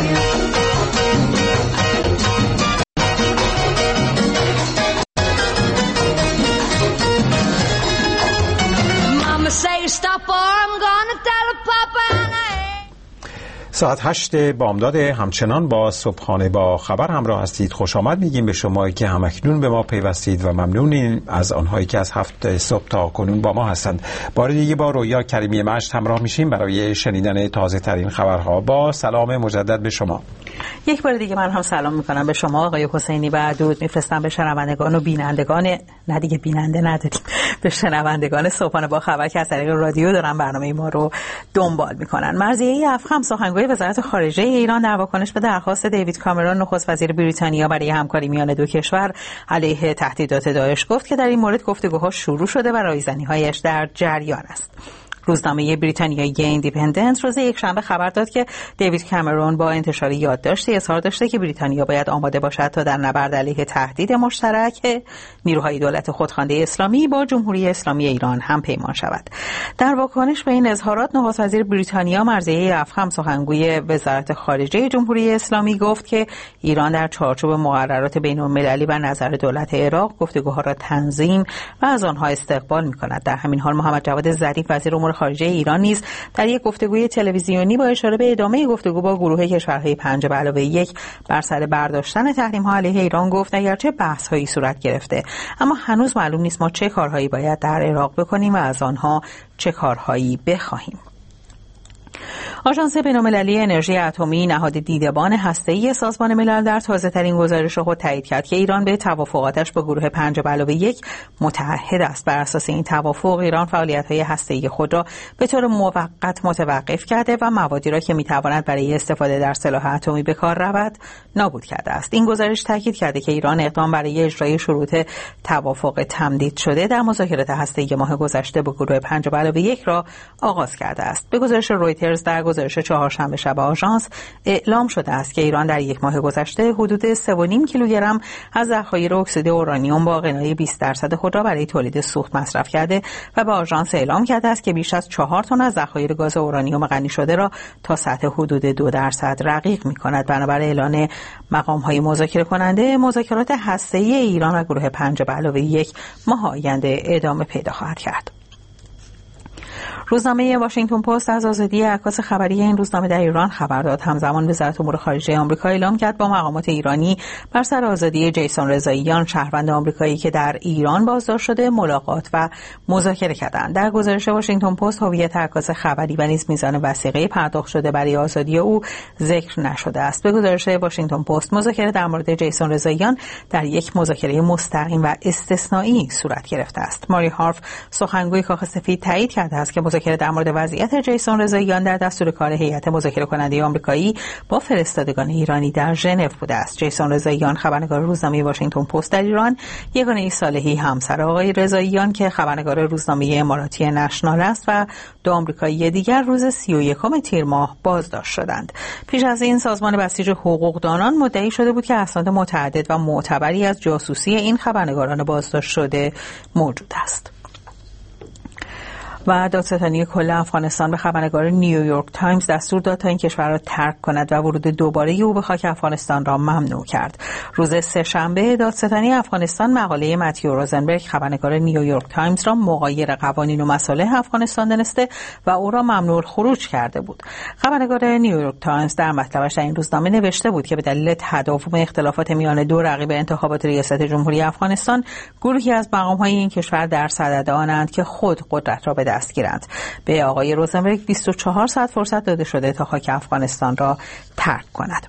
ساعت هشت بامداد همچنان با صبحانه با خبر همراه هستید. خوش آمد میگیم به شمایی که همکنون به ما پیوستید و ممنونیم از آنهایی که از هفت صبح تا کنون با ما هستند. بار دیگه با رویا کریمی مجد همراه میشیم برای شنیدن تازه ترین خبرها. با سلام مجدد به شما. یک بار دیگه من هم سلام میکنم به شما آقای حسینی و درود میفرستم به شنوندگان و بینندگان، نه دیگه بیننده نداریم، به شنوندگان صبحانه با خبر که از طریق رادیو دارن برنامه ما رو دنبال میکنن. مرضیه افخم سخنگوی وزارت خارجه ایران در واکنش به درخواست دیوید کامرون نخست وزیر بریتانیا برای همکاری میان دو کشور علیه تهدیدات داعش گفت که در این مورد گفتگوها شروع شده و رایزنی‌هایش در جریان است. روزنامه بریتانیایی ایندیپندنت روز یکشنبه خبر داد که دیوید کامرون با انتشار یادداشتی اظهار داشته که بریتانیا باید آماده باشد تا در نبرد علیه تهدید مشترک نیروهای دولت خودخوانده اسلامی با جمهوری اسلامی ایران هم پیمان شود. در واکنش به این اظهارات نخست وزیر بریتانیا مرضیه افخم سخنگوی وزارت خارجه جمهوری اسلامی گفت که ایران در چارچوب مقررات بین‌المللی و نظر دولت عراق گفتگوها را تنظیم و از آنها استقبال می‌کند. در همین حال محمد جواد ظریف وزیر امور خارجه ایران نیز در یک گفتگوی تلویزیونی با اشاره به ادامه گفتگو با گروه کشورهای پنج به علاوه یک بر سر برداشتن تحریم‌ها علیه ایران گفت اگرچه بحث‌هایی صورت گرفته اما هنوز معلوم نیست ما چه کارهایی باید در عراق بکنیم و از آنها چه کارهایی بخواهیم. آژانس بین‌المللی انرژی اتمی نهاد دیدبان هسته‌ای سازمان ملل در تازه‌ترین گزارش خود تایید کرد که ایران به توافقاتش با گروه پنج به علاوه یک متعهد است. بر اساس این توافق ایران فعالیت‌های هسته‌ای خود را به طور موقت متوقف کرده و موادی را که می‌تواند برای استفاده در سلاح اتمی به کار رود نابود کرده است. این گزارش تاکید کرده که ایران اقدام برای اجرای شروط توافق تمدید شده در مذاکرات هسته‌ای ماه گذشته با گروه پنج به علاوه یک را آغاز کرده است. به گزارش رویترز در گزارش چهارشنبه شب آژانس اعلام شده است که ایران در یک ماه گذشته حدود سه و نیم کیلوگرم از ذخایر اکسید اورانیوم با غنای بیست درصد خود را برای تولید سوخت مصرف کرده و به آژانس اعلام کرده است که بیش از چهار تن از ذخایر گاز اورانیوم غنی شده را تا سطح حدود دو درصد رقیق می‌کند. بنابر اعلان مقام‌های مذاکره کننده مذاکرات هسته‌ای ایران و گروه پنج به علاوه یک ماه آینده ادامه پیدا خواهد کرد. روزنامه واشنگتن پست از آزادی عکاس خبری این روزنامه در ایران خبر داد. همزمان وزارت امور خارجه آمریکا اعلام کرد با مقامات ایرانی بر سر آزادی جیسون رضاییان شهروند آمریکایی که در ایران بازداشت شده ملاقات و مذاکره کردند. در گزارش واشنگتن پست هویت عکاس خبری و نیز میزان وثیقه پرداخت شده برای آزادی او ذکر نشده است. به گزارش واشنگتن پست مذاکره در مورد جیسون رضاییان در یک مذاکره مستقیم و استثنایی صورت گرفته است. ماری هارف سخنگوی کاخ سفید تایید کرده است که مذاکره در مورد وضعیت جیسون رضاییان در دستور کار هیئت مذاکره کننده آمریکایی با فرستادگان ایرانی در ژنو بوده است. جیسون رضاییان خبرنگار روزنامه واشنگتن پست در ایران، یگانه صالحی همسر آقای رضاییان که خبرنگار روزنامه اماراتی نشنال است و دو آمریکایی دیگر روز سی و یکم تیر ماه بازداشت شدند. پیش از این سازمان بسیج حقوقدانان مدعی شده بود که اسناد متعدد و معتبری از جاسوسی این خبرنگاران بازداشت شده موجود است. و دادستانی کل افغانستان به خبرنگار نیویورک تایمز دستور داد تا این کشور را ترک کند و ورود دوباره او به خاک افغانستان را ممنوع کرد. روز سه‌شنبه دادستانی افغانستان مقاله متیو روزنبرگ خبرنگار نیویورک تایمز را مغایر قوانین و مصالح افغانستان دانسته و او را ممنوع خروج کرده بود. خبرنگار نیویورک تایمز در مطلبش در این روزنامه نوشته بود که به دلیل تداوم اختلافات میان دو رقیب انتخابات ریاست جمهوری افغانستان گروهی از مقام‌های این کشور در صدد آنند که خود قدرت را به دست گیرند. به آقای روزنبرگ بیست و چهار ساعت فرصت داده شده تا خاک افغانستان را ترک کند.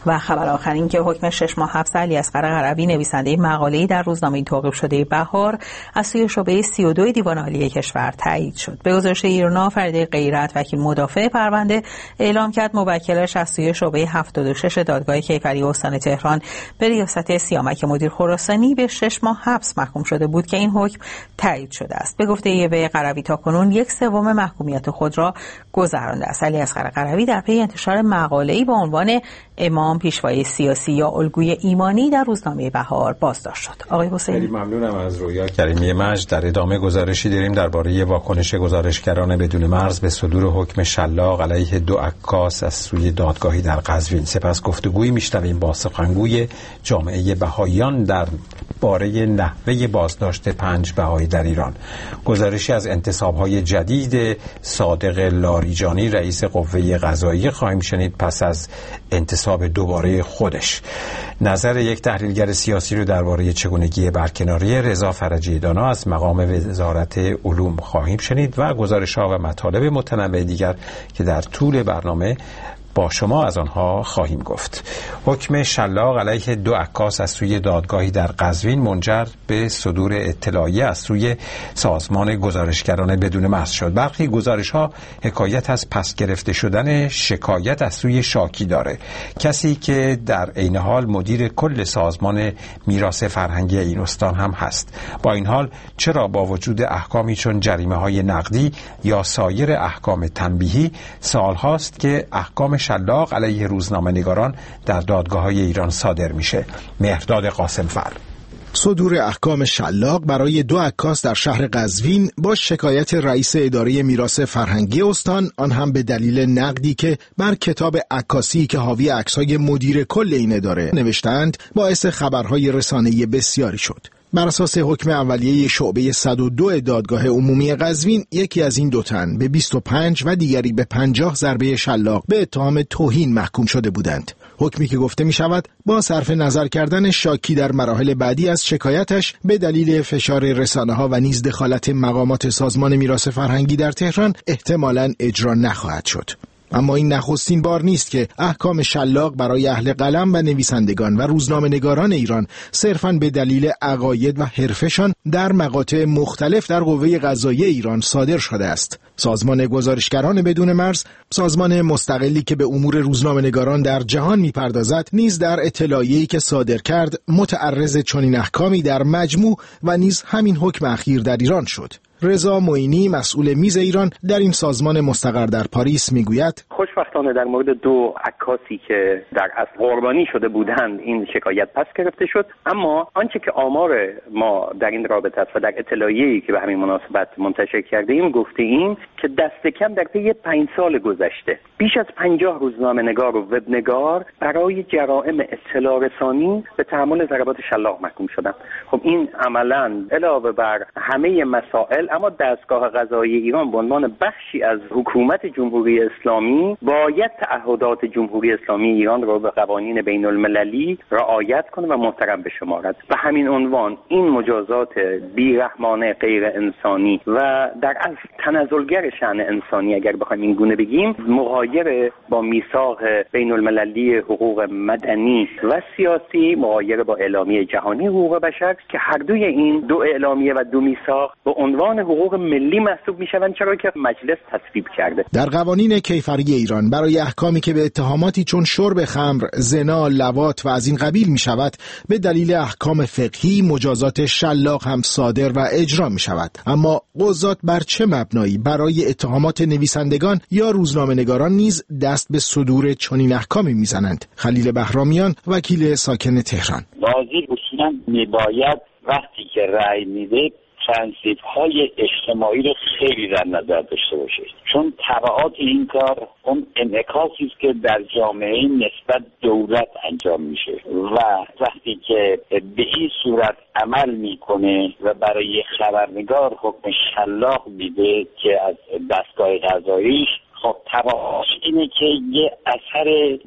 و خبر آخر این که حکم شش ماه حبس علیاصغر قروی نویسنده مقاله‌ای در روزنامه توقیف شده بهار از سوی شعبه سی و دو دیوان عالی کشور تایید شد. به گزارش ایرنا فریده غیرت وکیل مدافع پرونده اعلام کرد موکلش از سوی شعبه هفتاد و شش دادگاه کیفری استان تهران به ریاست سیامک مدیر خراسانی به شش ماه حبس محکوم شده بود که این حکم تایید شده است. به گفته یوه قروی تاکنون یک سوم محکومیت خود را گذرانده است. علیاصغر قروی در پی انتشار مقاله‌ای با عنوان امام پیشوای سیاسی یا الگوی ایمانی در روزنامه بهار بازداشت شد. آقای حسینی، خیلی ممنونم از رویا کریمی مجد. در ادامه گزارشی داریم درباره واکنش گزارشگران بدون مرز به صدور حکم شلاق علیه دو عکاس از سوی دادگاهی در قزوین. سپس گفتگویی میشنویم با سخنگوی جامعه بهائیان در باره نحوه بازداشت پنج بهایی در ایران. گزارشی از انتصاب‌های جدید صادق لاریجانی رئیس قوه قضاییه خواهیم شنید پس از انتصاب دوباره خودش. نظر یک تحلیلگر سیاسی رو درباره چگونگی برکناری رضا فرجی دانا از مقام وزارت علوم خواهیم شنید و گزارش‌ها و مطالب متنوع دیگر که در طول برنامه با شما از آنها خواهیم گفت. حکم شلاق علیه دو عکاس از سوی دادگاهی در قزوین منجر به صدور اطلاعیه از سوی سازمان گزارشگران بدون مرز شد. برخی گزارش‌ها حکایت از پس گرفته شدن شکایت از سوی شاکی داره، کسی که در عین حال مدیر کل سازمان میراث فرهنگی این استان هم هست. با این حال چرا با وجود احکامی چون جریمه‌های نقدی یا سایر احکام تنبیهی سال‌هاست که احکام شلاق علیه روزنامه‌نگاران در دادگاه‌های ایران صادر میشه؟ مهرداد قاسم‌فر. صدور احکام شلاق برای دو عکاس در شهر قزوین با شکایت رئیس اداره میراث فرهنگی استان، آن هم به دلیل نقدی که بر کتاب عکاسی که حاوی عکس‌های مدیر کل این اداره نوشتند، باعث خبرهای رسانه‌ای بسیاری شد. بر اساس حکم اولیه شعبه صد و دو دادگاه عمومی قزوین، یکی از این دو تن به بیست و پنج و دیگری به پنجاه ضربه شلاق به اتهام توهین محکوم شده بودند. حکمی که گفته می شود با صرف نظر کردن شاکی در مراحل بعدی از شکایتش به دلیل فشار رسانه‌ها و نیز دخالت مقامات سازمان میراث فرهنگی در تهران احتمالاً اجرا نخواهد شد. اما این نخستین بار نیست که احکام شلاق برای اهل قلم و نویسندگان و روزنامه‌نگاران ایران صرفاً به دلیل عقاید و حرفشان در مقاطع مختلف در قوه قضاییه ایران صادر شده است. سازمان گزارشگران بدون مرز، سازمان مستقلی که به امور روزنامه‌نگاران در جهان می‌پردازد، نیز در اطلاعیه‌ای که صادر کرد متعرض چنین احکامی در مجموع و نیز همین حکم اخیر در ایران شد. رضا معینی مسئول میز ایران در این سازمان مستقر در پاریس میگوید خوشبختانه در مورد دو عکاسی که در اصل قربانی شده بودند این شکایت پس گرفته شد، اما آنچه که آمار ما در این رابطه است و در اطلاعیه‌ای که به همین مناسبت منتشر کرده ایم گفته ایم که دست کم در طی پنج سال گذشته بیش از پنجاه روزنامه‌نگار و وبنگار برای جرائم اطلاع رسانی به تحمل ضربات شلاق محکوم شدند. خب این عملاً علاوه بر همه مسائل، اما دستگاه قضایی ایران به عنوان بخشی از حکومت جمهوری اسلامی باید تعهدات جمهوری اسلامی ایران را به قوانین بین المللی رعایت کنه و محترم بشمارد. به همین عنوان این مجازات بیرحمانه غیر انسانی و در اصل تنزلگر شأن انسانی اگر بخوایم این گونه بگیم، مغایر با میثاق بین المللی حقوق مدنی و سیاسی، مغایر با اعلامیه جهانی حقوق بشر که هر دوی این دو اعلامیه و دو میثاق به عنوان حقوق ملی محسوب میشوند، چرا که مجلس تصویب کرده. در قوانین کیفری ایران برای احکامی که به اتهاماتی چون شرب خمر، زنا، لواط و از این قبیل می شود به دلیل احکام فقهی مجازات شلاق هم صادر و اجرا می شود. اما قضات بر چه مبنایی برای اتهامات نویسندگان یا روزنامه‌نگاران نیز دست به صدور چنین احکامی میزنند؟ خلیل بهرامیان وکیل ساکن تهران: قاضی اصولاً میباید وقتی که رأی میده پرنسیپ‌های اجتماعی رو خیلی در نظر داشته باشه، چون تبعات این کار اون انعکاسی است که در جامعه نسبت دولت انجام میشه و وقتی که به این صورت عمل میکنه و برای خبرنگار حکم شلاق میده که از دستگاه قضاییش، خب تبعاتش اینه که یه اثر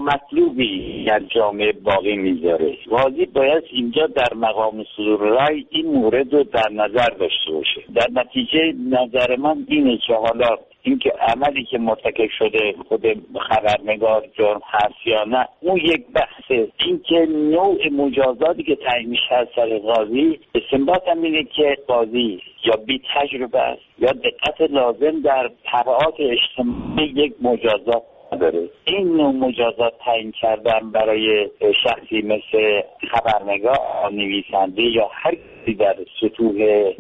نامطلوبی در جامعه باقی میذاره. قاضی باید اینجا در مقام صدور رأی این مورد رو در نظر داشته باشه. در نتیجه نظر من اینه که حالا اینکه عملی که مرتکب شده خود خبرنگار جرم هست یا نه اون یک بحثه. اینکه نوع مجازاتی که تعیین میشه از طریق قاضی، استنباطم اینه که قاضی یا بی تجربه است یا دقت لازم در تبعات اجتماعی یک مجازات نداره. این نوع مجازات تعیین کردن برای شخصی مثل خبرنگار، نویسنده یا هر کسی در سطوح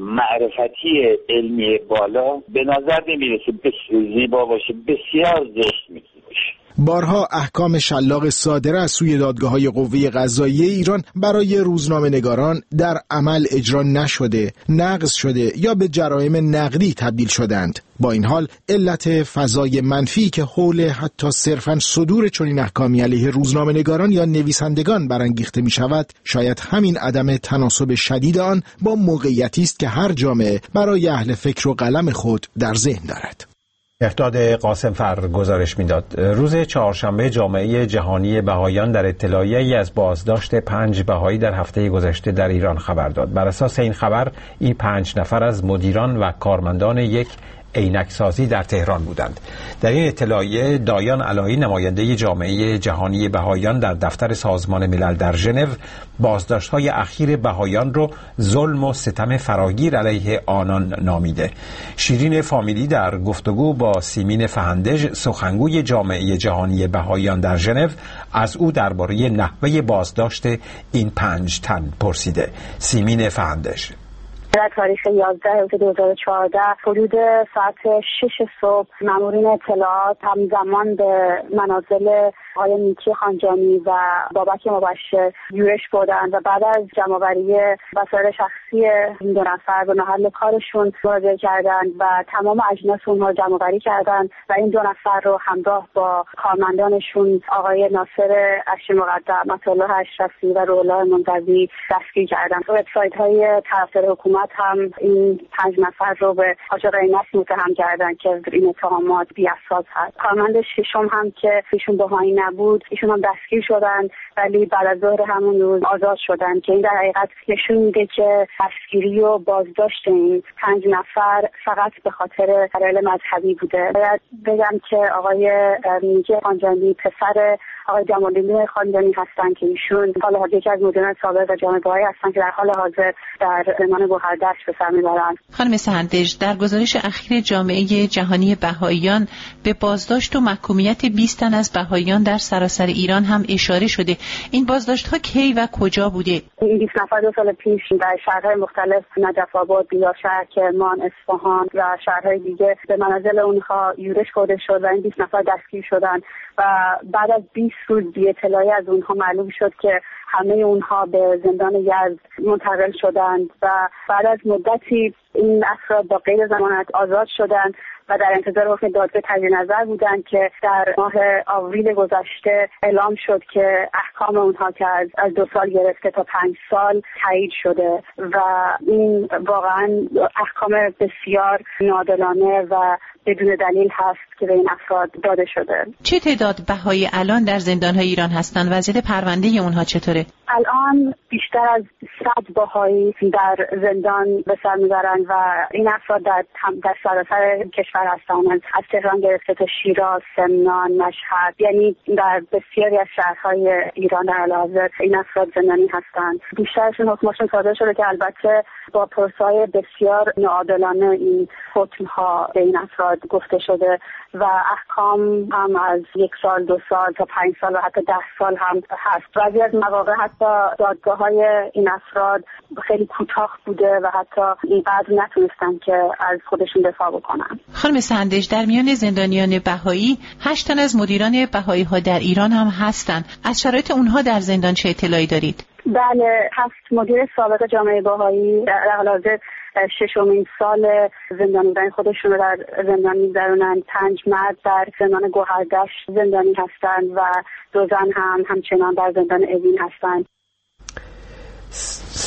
معرفتی علمی بالا به نظر نمیرسه زیبا باشه، بسیار زشت میتونه باشه. بارها احکام شلاق صادره از سوی دادگاه‌های قوه قضاییه ایران برای روزنامه‌نگاران در عمل اجرا نشده، نقض شده یا به جرایم نقدی تبدیل شدند. با این حال علت فضای منفی که حول حتی صرفاً صدور چنین احکامی علیه روزنامه‌نگاران یا نویسندگان برانگیخته می‌شود، شاید همین عدم تناسب شدید آن با موقعیتی است که هر جامعه برای اهل فکر و قلم خود در ذهن دارد. اقتداد قاسم فر گزارش میداد. روز چهارشنبه جامعه جهانی بهائیان در اطلاعیه‌ای از بازداشت پنج بهایی در هفته گذشته در ایران خبر داد. بر اساس این خبر این پنج نفر از مدیران و کارمندان یک عینک سازی در تهران بودند. در این اطلاعیه دایان علایی نماینده جامعه جهانی بهائیان در دفتر سازمان ملل در ژنو بازداشت‌های اخیر بهائیان رو ظلم و ستم فراگیر علیه آنان نامیده. شیرین فامیلی در گفتگو با سیمین فهندژ سخنگوی جامعه جهانی بهائیان در ژنو از او درباره نحوه بازداشت این پنج تن پرسیده. سیمین فهندژ: در تاریخ یازده دو هزار و چهارده حدود ساعت شش صبح مامورین اطلاعات همزمان به منازل آقای نیکی خانجانی و بابک مبشر یورش بردند و بعد از جمع‌آوری وسایل شخصی این دو نفر به محل کارشون مراجعه کردند و تمام اجناس اونها رو جمع‌آوری کردند و این دو نفر رو همراه با کارمندانشون آقای ناصر اشی مقدم، مطلع اشرفی و رولا منتظری دستگیر کردند. وبسایت‌های طرفدار حکومت هم این پنج نفر رو به قاچاق عینک متهم کردند که این اتهامات بی‌اساس هست. کارمند ششم هم که ایشون بهایی نبود، ایشون هم دستگیر شدن ولی بعد از ظهر همون روز آزاد شدن که این در حقیقت نشون میده که دستگیری و بازداشت این پنج نفر فقط به خاطر دلایل مذهبی بوده. باید بگم که آقای نیکی خانجانی پسر آقای جمال‌الدین خانجانی هستن که ایشون حال حاضر یکی از مدیران سابق جامعه بهایی هستن که در حال حاضر در زمان گوهردشت به سر میبرند. خانم سهندژ، در گزارش اخیر جامعه جهانی بهائیان به بازداشت و محکومیت بیست تن از بهائیان در سراسر ایران هم اشاره شده. این بازداشت‌ها کی و کجا بوده؟ این بیست نفر دو سال پیش در شهرهای مختلف نجف آباد، بیاشر، کرمان، اصفهان و شهرهای دیگه به منازل اونها یورش برده شد و این بیست نفر دستگیر شدند و بعد از بیست روز بی اطلاعی از اونها معلوم شد که همه اونها به زندان یزد منتقل شدند و بعد از مدتی این افراد با غیر ضمانت آزاد شدند و در انتظار حکم دادگاه تجدید نظر بودند که در ماه آوریل گذشته اعلام شد که احکام اونها که از دو سال گرفته تا پنج سال تایید شده و این واقعا احکام بسیار ناعادلانه و بدون دلیل هست که به این افراد داده شده. چه تعداد بهایی الان در زندان‌های ایران هستند؟ وضعیت پرونده اونها چطوره؟ الان بیشتر از صد بهایی در زندان به سر میبرند و این افراد در در سراسر کشور هستند، از تهران گرفته تا شیراز، سمنان، مشهد، یعنی در بسیاری از شهرهای ایران در حال حاضر این افراد زندانی هستند. بیشترشون حکمشون صادر شده که البته با پرسای بسیار ناعادلانه این حکم‌ها به این افراد گفته شده و احکام هم از یک سال، دو سال تا پنج سال و حتی ده سال هم هست. بعضی از مواقع حتی دادگاه‌های این افراد خیلی کوتاه بوده و حتی اینقدر نتونستن که از خودشون دفاع بکنن. خانم سهندژ، در میان زندانیان بهایی هشت تن از مدیران بهایی‌ها در ایران هم هستند. از شرایط اونها در زندان چه اطلاعی دارید؟ بله، هفت مدیر سابق جامعه بهایی در حال حاضر ششمین سال زندانی بودن خودشون رو در زندان می‌گذرونن. پنج مرد در زندان گوهردشت زندانی هستند و دو زن هم همچنان در زندان اوین هستند.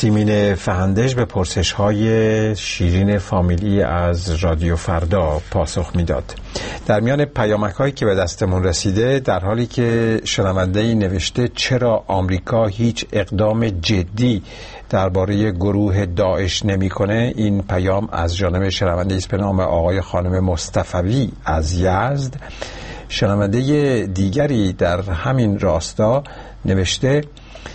سیمین فهندش به پرسش‌های شیرین فامیلی از رادیو فردا پاسخ میداد. در میان پیامک‌هایی که به دستمون رسیده، در حالی که شنونده‌ای نوشته چرا آمریکا هیچ اقدام جدی درباره گروه داعش نمی‌کنه، این پیام از جانب شنونده است به نام آقای خانم مصطفی از یزد. شنونده دیگری در همین راستا نوشته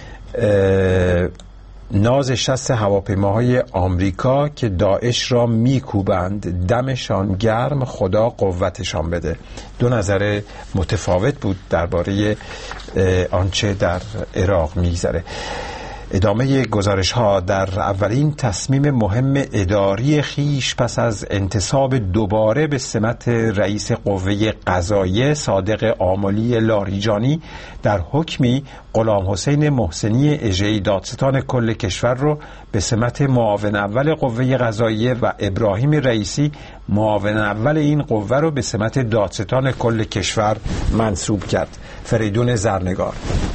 ناز شست هواپیماهای آمریکا که داعش را میکوبند، دمشان گرم، خدا قوتشان بده. دو نظر متفاوت بود درباره آنچه در عراق میگذره. ادامه گزارش ها: در اولین تصمیم مهم اداری خیش پس از انتصاب دوباره به سمت رئیس قوه قضاییه صادق آملی لاریجانی در حکمی، غلام حسین محسنی اژه‌ای دادستان کل کشور رو به سمت معاون اول قوه قضاییه و ابراهیم رئیسی معاون اول این قوه رو به سمت دادستان کل کشور منصوب کرد. فریدون زرنگار.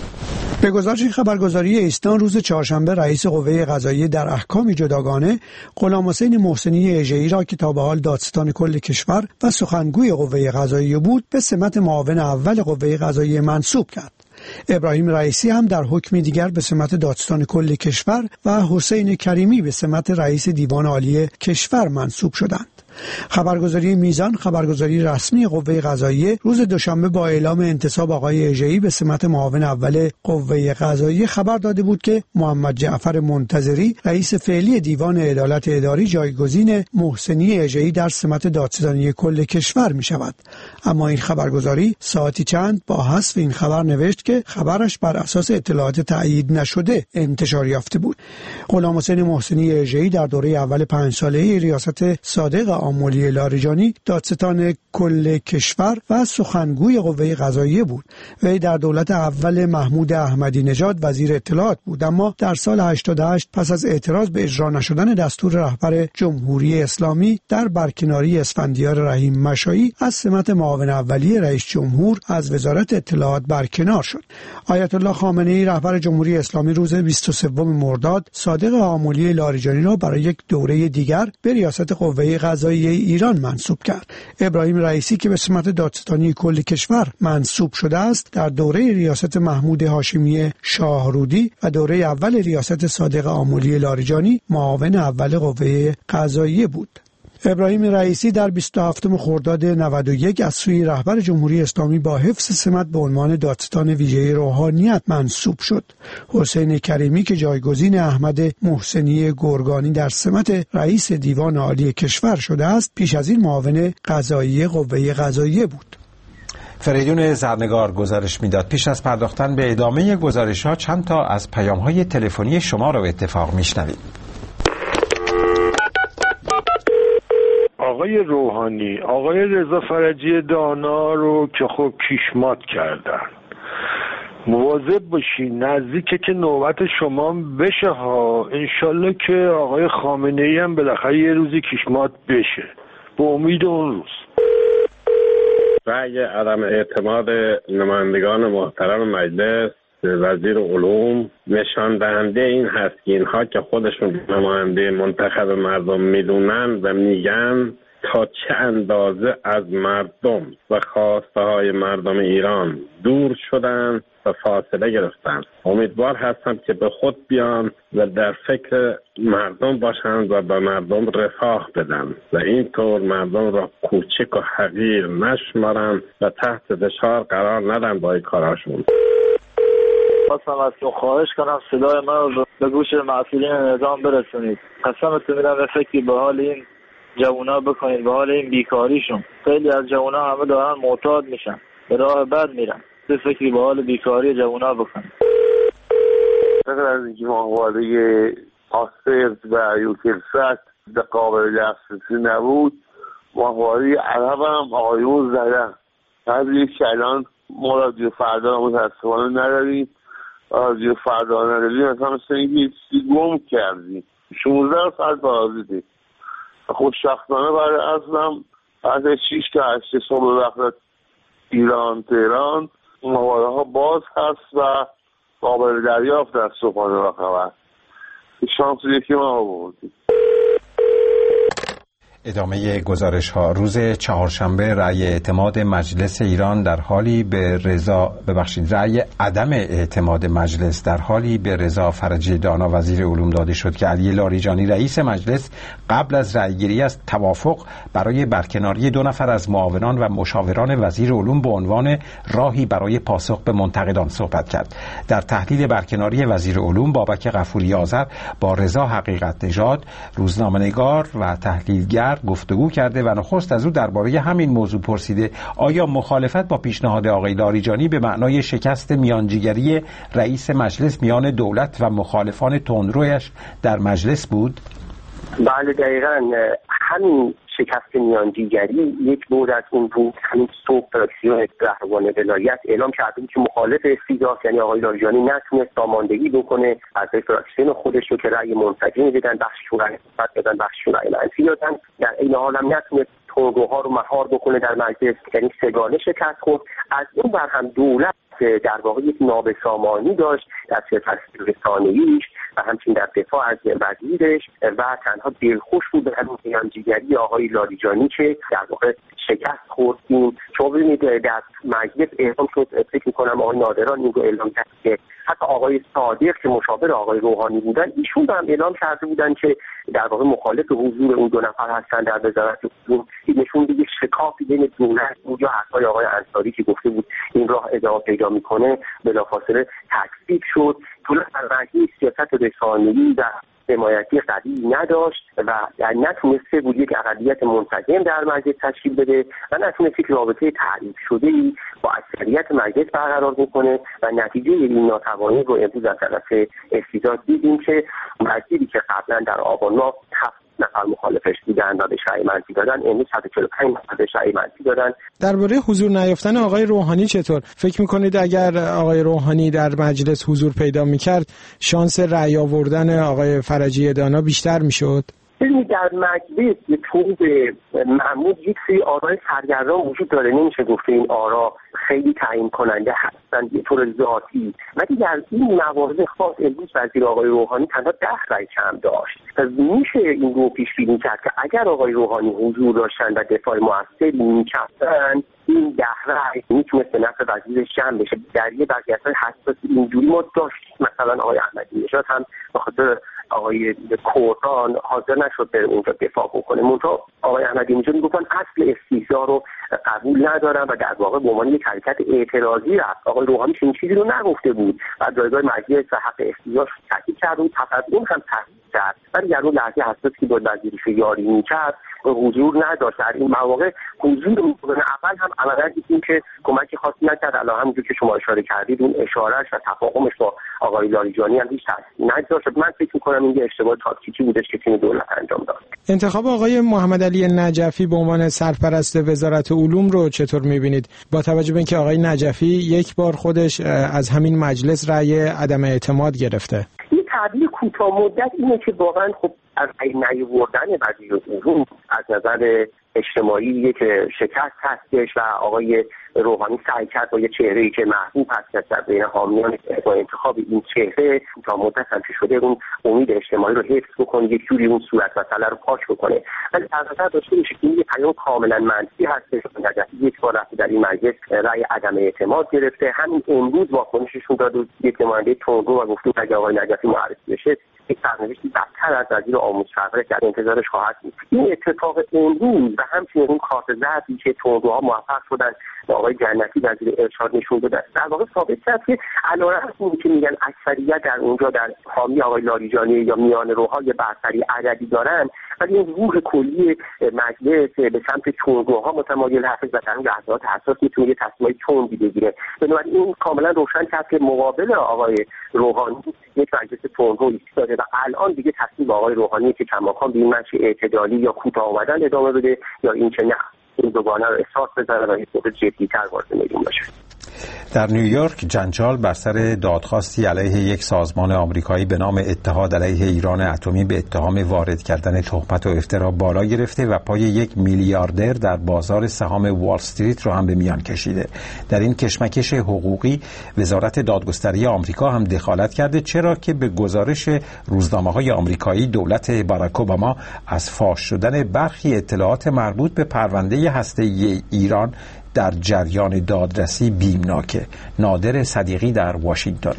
به گزارش خبرگزاری ایسنا روز چهارشنبه رئیس قوه قضاییه در احکامی جداگانه غلام حسین محسنی اژه‌ای را که تا به حال دادستان کل کشور و سخنگوی قوه قضاییه بود به سمت معاون اول قوه قضاییه منصوب کرد. ابراهیم رئیسی هم در حکم دیگر به سمت دادستان کل کشور و حسین کریمی به سمت رئیس دیوان عالی کشور منصوب شدند. خبرگزاری میزان، خبرگزاری رسمی قوه قضاییه، روز دوشنبه با اعلام انتصاب آقای اژه‌ای به سمت معاون اول قوه قضاییه خبر داده بود که محمد جعفر منتظری رئیس فعلی دیوان عدالت اداری جایگزین محسنی اژه‌ای در سمت دادستانی کل کشور می شود. اما این خبرگزاری ساعتی چند با حذف این خبر نوشت که خبرش بر اساس اطلاعات تایید نشده انتشار یافته بود. غلام حسین محسنی اژه‌ای در دوره اول پنج ساله ریاست صادق آملی لاریجانی دادستان کل کشور و سخنگوی قوه قضاییه بود. وی در دولت اول محمود احمدی نژاد وزیر اطلاعات بود، اما در سال هشتاد و هشت پس از اعتراض به اجرا نشدن دستور رهبر جمهوری اسلامی در برکناری اسفندیار رحیم مشایی از سمت معاون اولیه رئیس جمهور از وزارت اطلاعات برکنار شد. آیت الله خامنه‌ای رهبر جمهوری اسلامی روز بیست و سوم مرداد صادق آملی لاریجانی را برای یک دوره دیگر به ریاست قوه قضاییه ایران منصوب کرد. ابراهیم رئیسی که به سمت دادستانی کل کشور منصوب شده است در دوره ریاست محمود هاشمی شاهرودی و دوره اول ریاست صادق آملی لاریجانی معاون اول قوه قضاییه بود. ابراهیم رئیسی در بیست و هفتم خرداد نود و یک از سوی رهبر جمهوری اسلامی با حفظ سمت به عنوان دادستان ویژه روحانیت منصوب شد. حسین کریمی که جایگزین احمد محسنی گرگانی در سمت رئیس دیوان عالی کشور شده است، پیش از این معاون قضایی قوه قضاییه بود. فریدون زرنگار گزارش میداد. پیش از پرداختن به ادامه گزارش ها چند تا از پیام های تلفنی شما رو به اتفاق میشنویم. آقای روحانی، آقای رضا فرجی دانا رو که خب کیشمات کردن، مواظب باشین نزدیکه که نوبت شما بشه ها. انشالله که آقای خامنه ای هم بالاخره یه روزی کیشمات بشه، به امید اون روز. رأی عدم اعتماد نمایندگان محترم مجلس وزیر علوم نشان دهنده این هست که اینها که خودشون نماینده منتخب مردم میدونن و میگن تا چه اندازه از مردم و خواسته های مردم ایران دور شدن و فاصله گرفتن. امیدوار هستم که به خود بیان و در فکر مردم باشند و به مردم رفاه بدن و اینطور مردم را کوچک و حقیر نشمارن و تحت فشار قرار ندن با این کاراشون. خواستم از تو خواهش کنم صدای من رو به گوش مسئولین نظام برسونید. قسمتون میدم به فکری به حال این جوونا بکنید، به حال این بیکاریشون. خیلی از جوونا همه دارن معتاد میشن، به راه بد میرن. به فکری به حال بیکاری جوونا بکنید. فکر از اینکه ماهواره آسفرد و یوکلفت در قابل دسترسی نبود، ماهواره عرب هم آقایون زدن. هر یک کلان ما رادیو فردا متاسفانه نداریم. رادیو فردا نداریم مثلا مثل اینکه چیزی گم کردیم. شونزده ساعت بازدید. خوشبختانه برای اصلم از شیش تا هشت صبح وقت ایران تهران ماهواره ها باز هست و قابل دریافت از صبحانه و خبر. شانس یکی ما آوردیم. ادامه گزارش ها. روز چهارشنبه رأی اعتماد مجلس ایران در حالی به رضا ببخشید رأی عدم اعتماد مجلس در حالی به رضا فرجی دانا وزیر علوم داده شد که علی لاریجانی رئیس مجلس قبل از رأیگیری از توافق برای برکناری دو نفر از معاونان و مشاوران وزیر علوم به عنوان راهی برای پاسخ به منتقدان صحبت کرد. در تحلیل برکناری وزیر علوم بابک غفوری آذر با رضا حقیقت نژاد روزنامه‌نگار و تحلیلگر گفتگو کرده و نخست از او درباره همین موضوع پرسیده آیا مخالفت با پیشنهاد آقای لاریجانی به معنای شکست میانجیگری رئیس مجلس میان دولت و مخالفان تندرویش در مجلس بود؟ بله دقیقاً همین شکست میانجیگری یک بود از اون بود. همین صبح فراکسیون رهبران ولایت اعلام کرده که مخالف استیضاح یعنی آقای لاریجانی نتونست ساماندهی بکنه از فراکسیون خودش رو که رأی منسجم بدن، بخششون رأی مثبت دادن، بخششون رأی منفی دادن. در این حال هم نتونست تندروها رو مهار بکنه در مجلس، یعنی سگانه شکست خورد. از اون بر هم دولت در واقع یک نابسامانی داشت در تصویر رسانه‌ایش و همچنین در دفاع از وزیرش و تنها دلخوش بود به همین میانجیگری آقای لاریجانی که در واقع شکست خوردیم. چون ببینید در مجلس اعلام شد، فکر می‌کنم آقای نادران این رو اعلام کرد که حتی آقای صادق که مشاور آقای روحانی بودن ایشون هم اعلام کرده بودن که در واقع مخالف حضور اون دو نفر هستن در وزارت علوم. نشون دیگه شکافی بین دولت بود یا حتی آقای انصاری که گفته بود این راه ادامه پیدا میکنه بلافاصله تکذیب شد. دولت در مجلس سیاست رسانه‌ای و حمایتی قوی نداشت و نتونسته بود یک اقلیت منسجم در مجلس تشکیل بده و نتونست یک رابطه تعریف شده ای با اکثریت مجلس برقرار بکنه و نتیجه این ناتوانی رو امروز از طرف استیضاح دیدیم که وزیری که قبلا در آبان ماه هفت نفر مخالفش بودن و به رأی منفی دادن امروز صد و چهل و پنج نفر به رأی منفی دادن. درباره حضور نیافتن آقای روحانی چطور فکر میکنید اگر آقای روحانی در مجلس حضور پیدا میکرد شانس رأی آوردن آقای فرجی دانا بیشتر میشد؟ ببینید در مجلس یه طور معمول یک سری آرای سرگردان وجود داره، نمیشه گفت این آرا خیلی تعیین کننده هستن یه طور ذاتی، ولی در این موارد خاص امروز وزیر آقای روحانی تنها ده رأی کم داشت. میشه این رو پیش بینی کرد که اگر آقای روحانی حضور داشتن و دفاع موثری میکردن این ده رأی میتونست به نفع وزیرش جمع بشه. در یه وضعیت‌های حساسی اینجوری ما داشتیم، مثلا آقای احمدی نژاد هم به خاطر آقای کوران حاضر نشد به اونجا دفاع بکنه. منتها آقای احمدی نژاد میگفتن اصل استیضاح رو قبول ندارن و در واقع به عنوان یک حرکت اعتراضی رفت. آقای روحانی این چیزی رو نگفته بود و جایگاه مجلس و حق استیضاح تاکید کرد و تفاهم هم تاکید کرد، ولی در اون لحظه حساسی که بود وزیرش یاری میکرد حضور نداشت. در این مواقع حضور اول هم عملا دیدیم که کمکی خاصی نکرد. الان همونجور که شما اشاره کردید اون اشارهش و تفاهمش با آقای لاریجانی هم هیچ تأثیری نداشت. من فکر می‌کنم این یه اشتباه تاکتیکی بودش که تیم دولت انجام داد. انتخاب آقای محمد علی نجفی به عنوان سرپرست وزارت علوم رو چطور می‌بینید با توجه به اینکه آقای نجفی یک بار خودش از همین مجلس رأی عدم اعتماد گرفته؟ این تعبیر کوتاه مدت اینه که واقعا خب از نیاوردن وزیر علوم از نظر اجتماعی که شکست هستش و آقای روحانی سعی کرد با یه چهره‌ای که محبوب هست در بین حامیان با انتخاب این چهره تا مدت هم که شده اون امید اجتماعی رو حفظ بکنه، یک جوری اون صورت مسئله رو پاک بکنه. ولی در نظر داشته میشه که این یه پیام کاملا منفی هستش. نجفی یک بار رفته در این مجلس رأی عدم اعتماد گرفته، همین امروز واکنششون داد و یک نماینده تندرو و گفته اگه آقای نجفی معرفی بشه یک سرنوشتی بدتر از وزیر آموزش فرهنگ در انتظارش خواهد بود. این اتفاق امروز و همچنین اون کارت زردی که تندروها موفق شدن با آقای جنتی وزیر ارشاد نشون دادن در واقع ثابت کرد که علیرغم اینکه که میگن اکثریت در اونجا در حامی آقای لاریجانی یا میان روهای برتری عددی دارن، ولی این روح کلی مجلس به سمت تندروها متمایل هست و در اون لحظات حساس میتونه یه تصمیمای تندی بگیره. بنابراین این کاملا روشن کرد که مقابل آقای روحانی یک مجلس تندرو ایستاده و الان دیگه تصمیم آقای روحانی که کماکان به این مشی اعتدالی یا کوتاه آمدن ادامه بده یا اینکه نه این دوگانه رو احساس بزنه و یه خود جدی‌تر وارد میدون باشه. در نیویورک جنجال بر سر دادخواستی علیه یک سازمان آمریکایی به نام اتحاد علیه ایران اتمی به اتهام وارد کردن تهمت و افترا بالا گرفته و پای یک میلیاردر در بازار سهام وال استریت رو هم به میان کشیده. در این کشمکش حقوقی وزارت دادگستری آمریکا هم دخالت کرده، چرا که به گزارش روزنامه‌های آمریکایی دولت باراک اوباما از فاش شدن برخی اطلاعات مربوط به پرونده هسته‌ای ایران در جریان دادرسی بیمناکه. نادر صدیقی در واشنگتن.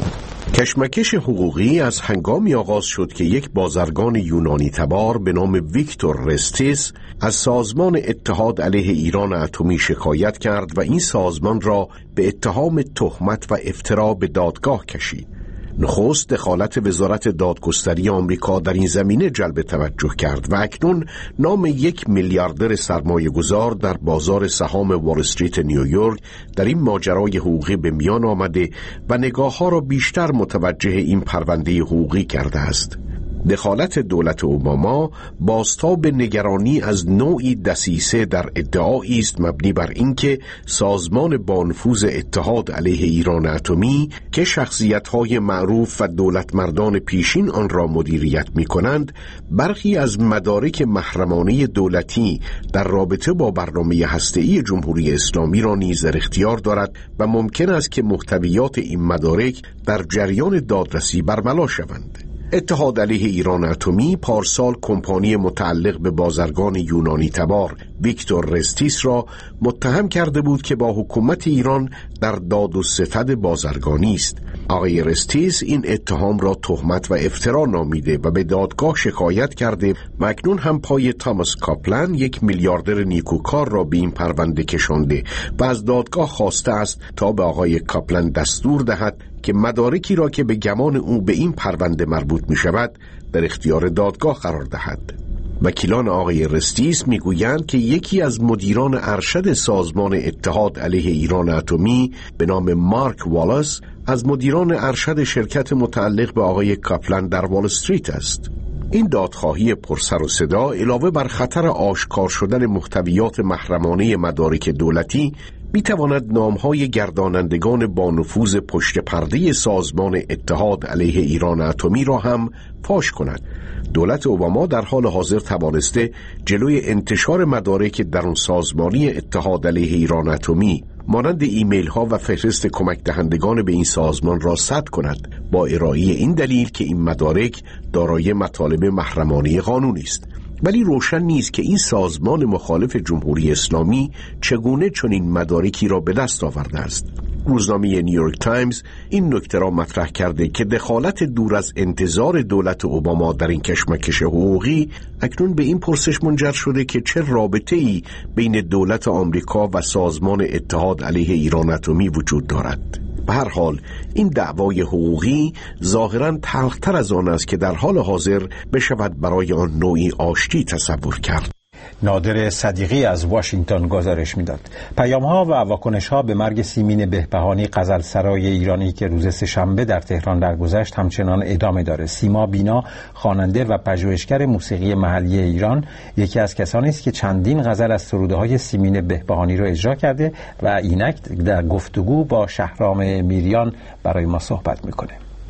کشمکش حقوقی از هنگامی آغاز شد که یک بازرگان یونانی تبار به نام ویکتور رستیس از سازمان اتحاد علیه ایران اتمی شکایت کرد و این سازمان را به اتهام تهمت و افترا به دادگاه کشید. نخست دخالت وزارت دادگستری آمریکا در این زمینه جلب توجه کرد و اکنون نام یک میلیاردر سرمایه گذار در بازار سهام وال استریت نیویورک در این ماجرای حقوقی به میان آمده و نگاه ها را بیشتر متوجه این پرونده حقوقی کرده است. دخالت دولت اوباما بازتاب نگرانی از نوعی دسیسه در ادعایی است مبنی بر اینکه سازمان بانفوذ اتحاد علیه ایران اتمی که شخصیت‌های معروف و دولتمردان پیشین آن را مدیریت می‌کنند، برخی از مدارک محرمانه دولتی در رابطه با برنامه هسته‌ای جمهوری اسلامی را نیز در اختیار دارد و ممکن است که محتویات این مدارک در جریان دادرسی برملا شوند. اتحاد علیه ایران اتمی پارسال کمپانی متعلق به بازرگان یونانی تبار ویکتور رستیس را متهم کرده بود که با حکومت ایران در داد و ستد بازرگانی است. آقای رستیس این اتهام را تهمت و افترا نامیده و به دادگاه شکایت کرده و اکنون هم پای تاماس کاپلن یک میلیاردر نیکوکار را به این پرونده کشانده و از دادگاه خواسته است تا به آقای کاپلن دستور دهد که مدارکی را که به گمان او به این پرونده مربوط می شود در اختیار دادگاه قرار دهد. وکیلان آقای رستیس می گویند که یکی از مدیران ارشد سازمان اتحاد علیه ایران اتمی به نام مارک والاس از مدیران ارشد شرکت متعلق به آقای کاپلن در وال استریت است. این دادخواهی پرسر و صدا علاوه بر خطر آشکار شدن محتویات محرمانه مدارک دولتی می تواند نامهای گردانندگان با نفوذ پشت پرده سازمان اتحاد علیه ایران اتمی را هم فاش کند. دولت اوباما در حال حاضر توانسته جلوی انتشار مدارک درون سازمانی اتحاد علیه ایران اتمی مانند ایمیل ها و فهرست کمک دهندگان به این سازمان را سد کند با ارائه این دلیل که این مدارک دارای مطالب محرمانه قانونی است. ولی روشن نیست که این سازمان مخالف جمهوری اسلامی چگونه چنین مدارکی را به دست آورده است. روزنامه نیویورک تایمز این نکته را مطرح کرده که دخالت دور از انتظار دولت اوباما در این کشمکش حقوقی اکنون به این پرسش منجر شده که چه رابطه‌ای بین دولت آمریکا و سازمان اتحاد علیه ایران اتمی وجود دارد. به هر حال این دعوای حقوقی ظاهراً تلختر از آن است که در حال حاضر بشود برای آن نوعی آشتی تصور کرد. نادر صدیقی از واشنگتن گزارش میداد. پیام‌ها و واکنش‌ها به مرگ سیمین بهبهانی غزلسرای ایرانی که روز سه‌شنبه در تهران درگذشت همچنان ادامه داره. سیما بینا، خواننده و پژوهشگر موسیقی محلی ایران، یکی از کسانی است که چندین غزل از سروده‌های سیمین بهبهانی را اجرا کرده و اینک در گفتگو با شهرام میریان برای ما صحبت میکنه.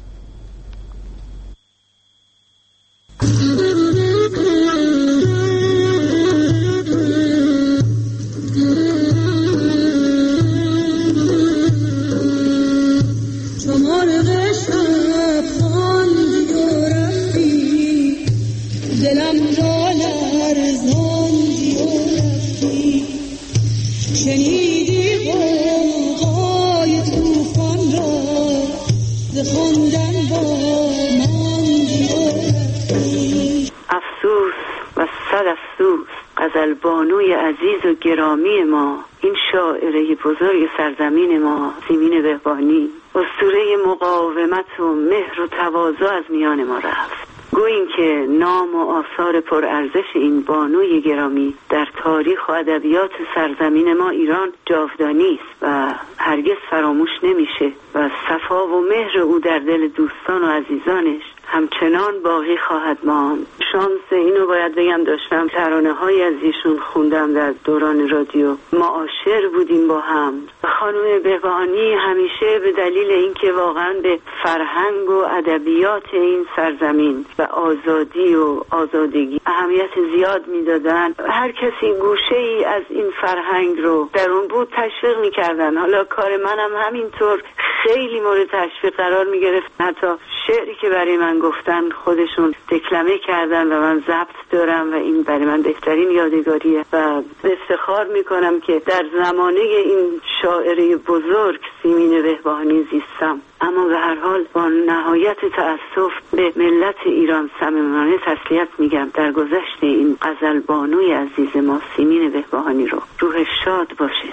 افسوس و صد افسوس غزلبانوی عزیز و گرامی ما، این شاعره بزرگ سرزمین ما سیمین بهبهانی، اسطوره مقاومت و مهر و تواضع از میان ما رفت. گوییم که نام و آثار پرارزش این بانوی گرامی در تاریخ و ادبیات سرزمین ما ایران جاودانی است و هرگز فراموش نمیشه و صفا و مهر او در دل دوستان و عزیزانش همچنان باقی خواهد ماند. شانس اینو باید بگم داشتم، ترانه های از ایشون خوندم در دوران رادیو، معاشر بودیم با هم. خانم بهبهانی همیشه به دلیل اینکه واقعا به فرهنگ و ادبیات این سرزمین و آزادی و آزادگی اهمیت زیاد میدادن، هر کسی گوشه ای از این فرهنگ رو در اون بود تشویق میکردن. حالا کار منم همینطور خیلی مورد تشویق قرار میگرفت. حتی شعری که برای من گفتن خودشون دکلمه کردن و من ضبط دارم و این برای من بهترین یادگاریه و افتخار میکنم که در زمانه این شاعره بزرگ سیمین بهبهانی زیستم. اما به هر حال با نهایت تأسف به ملت ایران صمیمانه تسلیت میگم در گذشت این غزل بانوی عزیز ما سیمین بهبهانی رو. روح شاد باشه.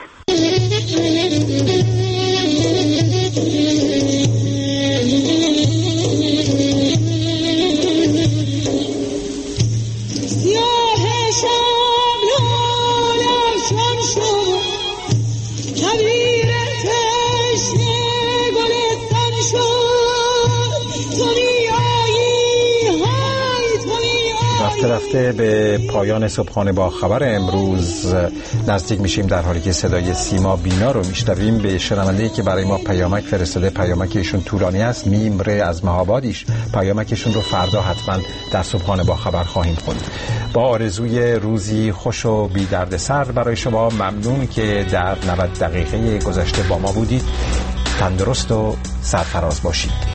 رفته رفته به پایان صبحانه با خبر امروز نزدیک میشیم، در حالی که صدای سیما بینا رو میشنویم. به شنونده‌ای که برای ما پیامک فرستاده، پیامک ایشون طولانی است، میمره از مهابادیش، پیامکشون رو فردا حتما در صبحانه با خبر خواهیم خوند. با آرزوی روزی خوش و بی درد سر برای شما، ممنون که در نود دقیقه گذشته با ما بودید. تندرست و سرفراز باشید.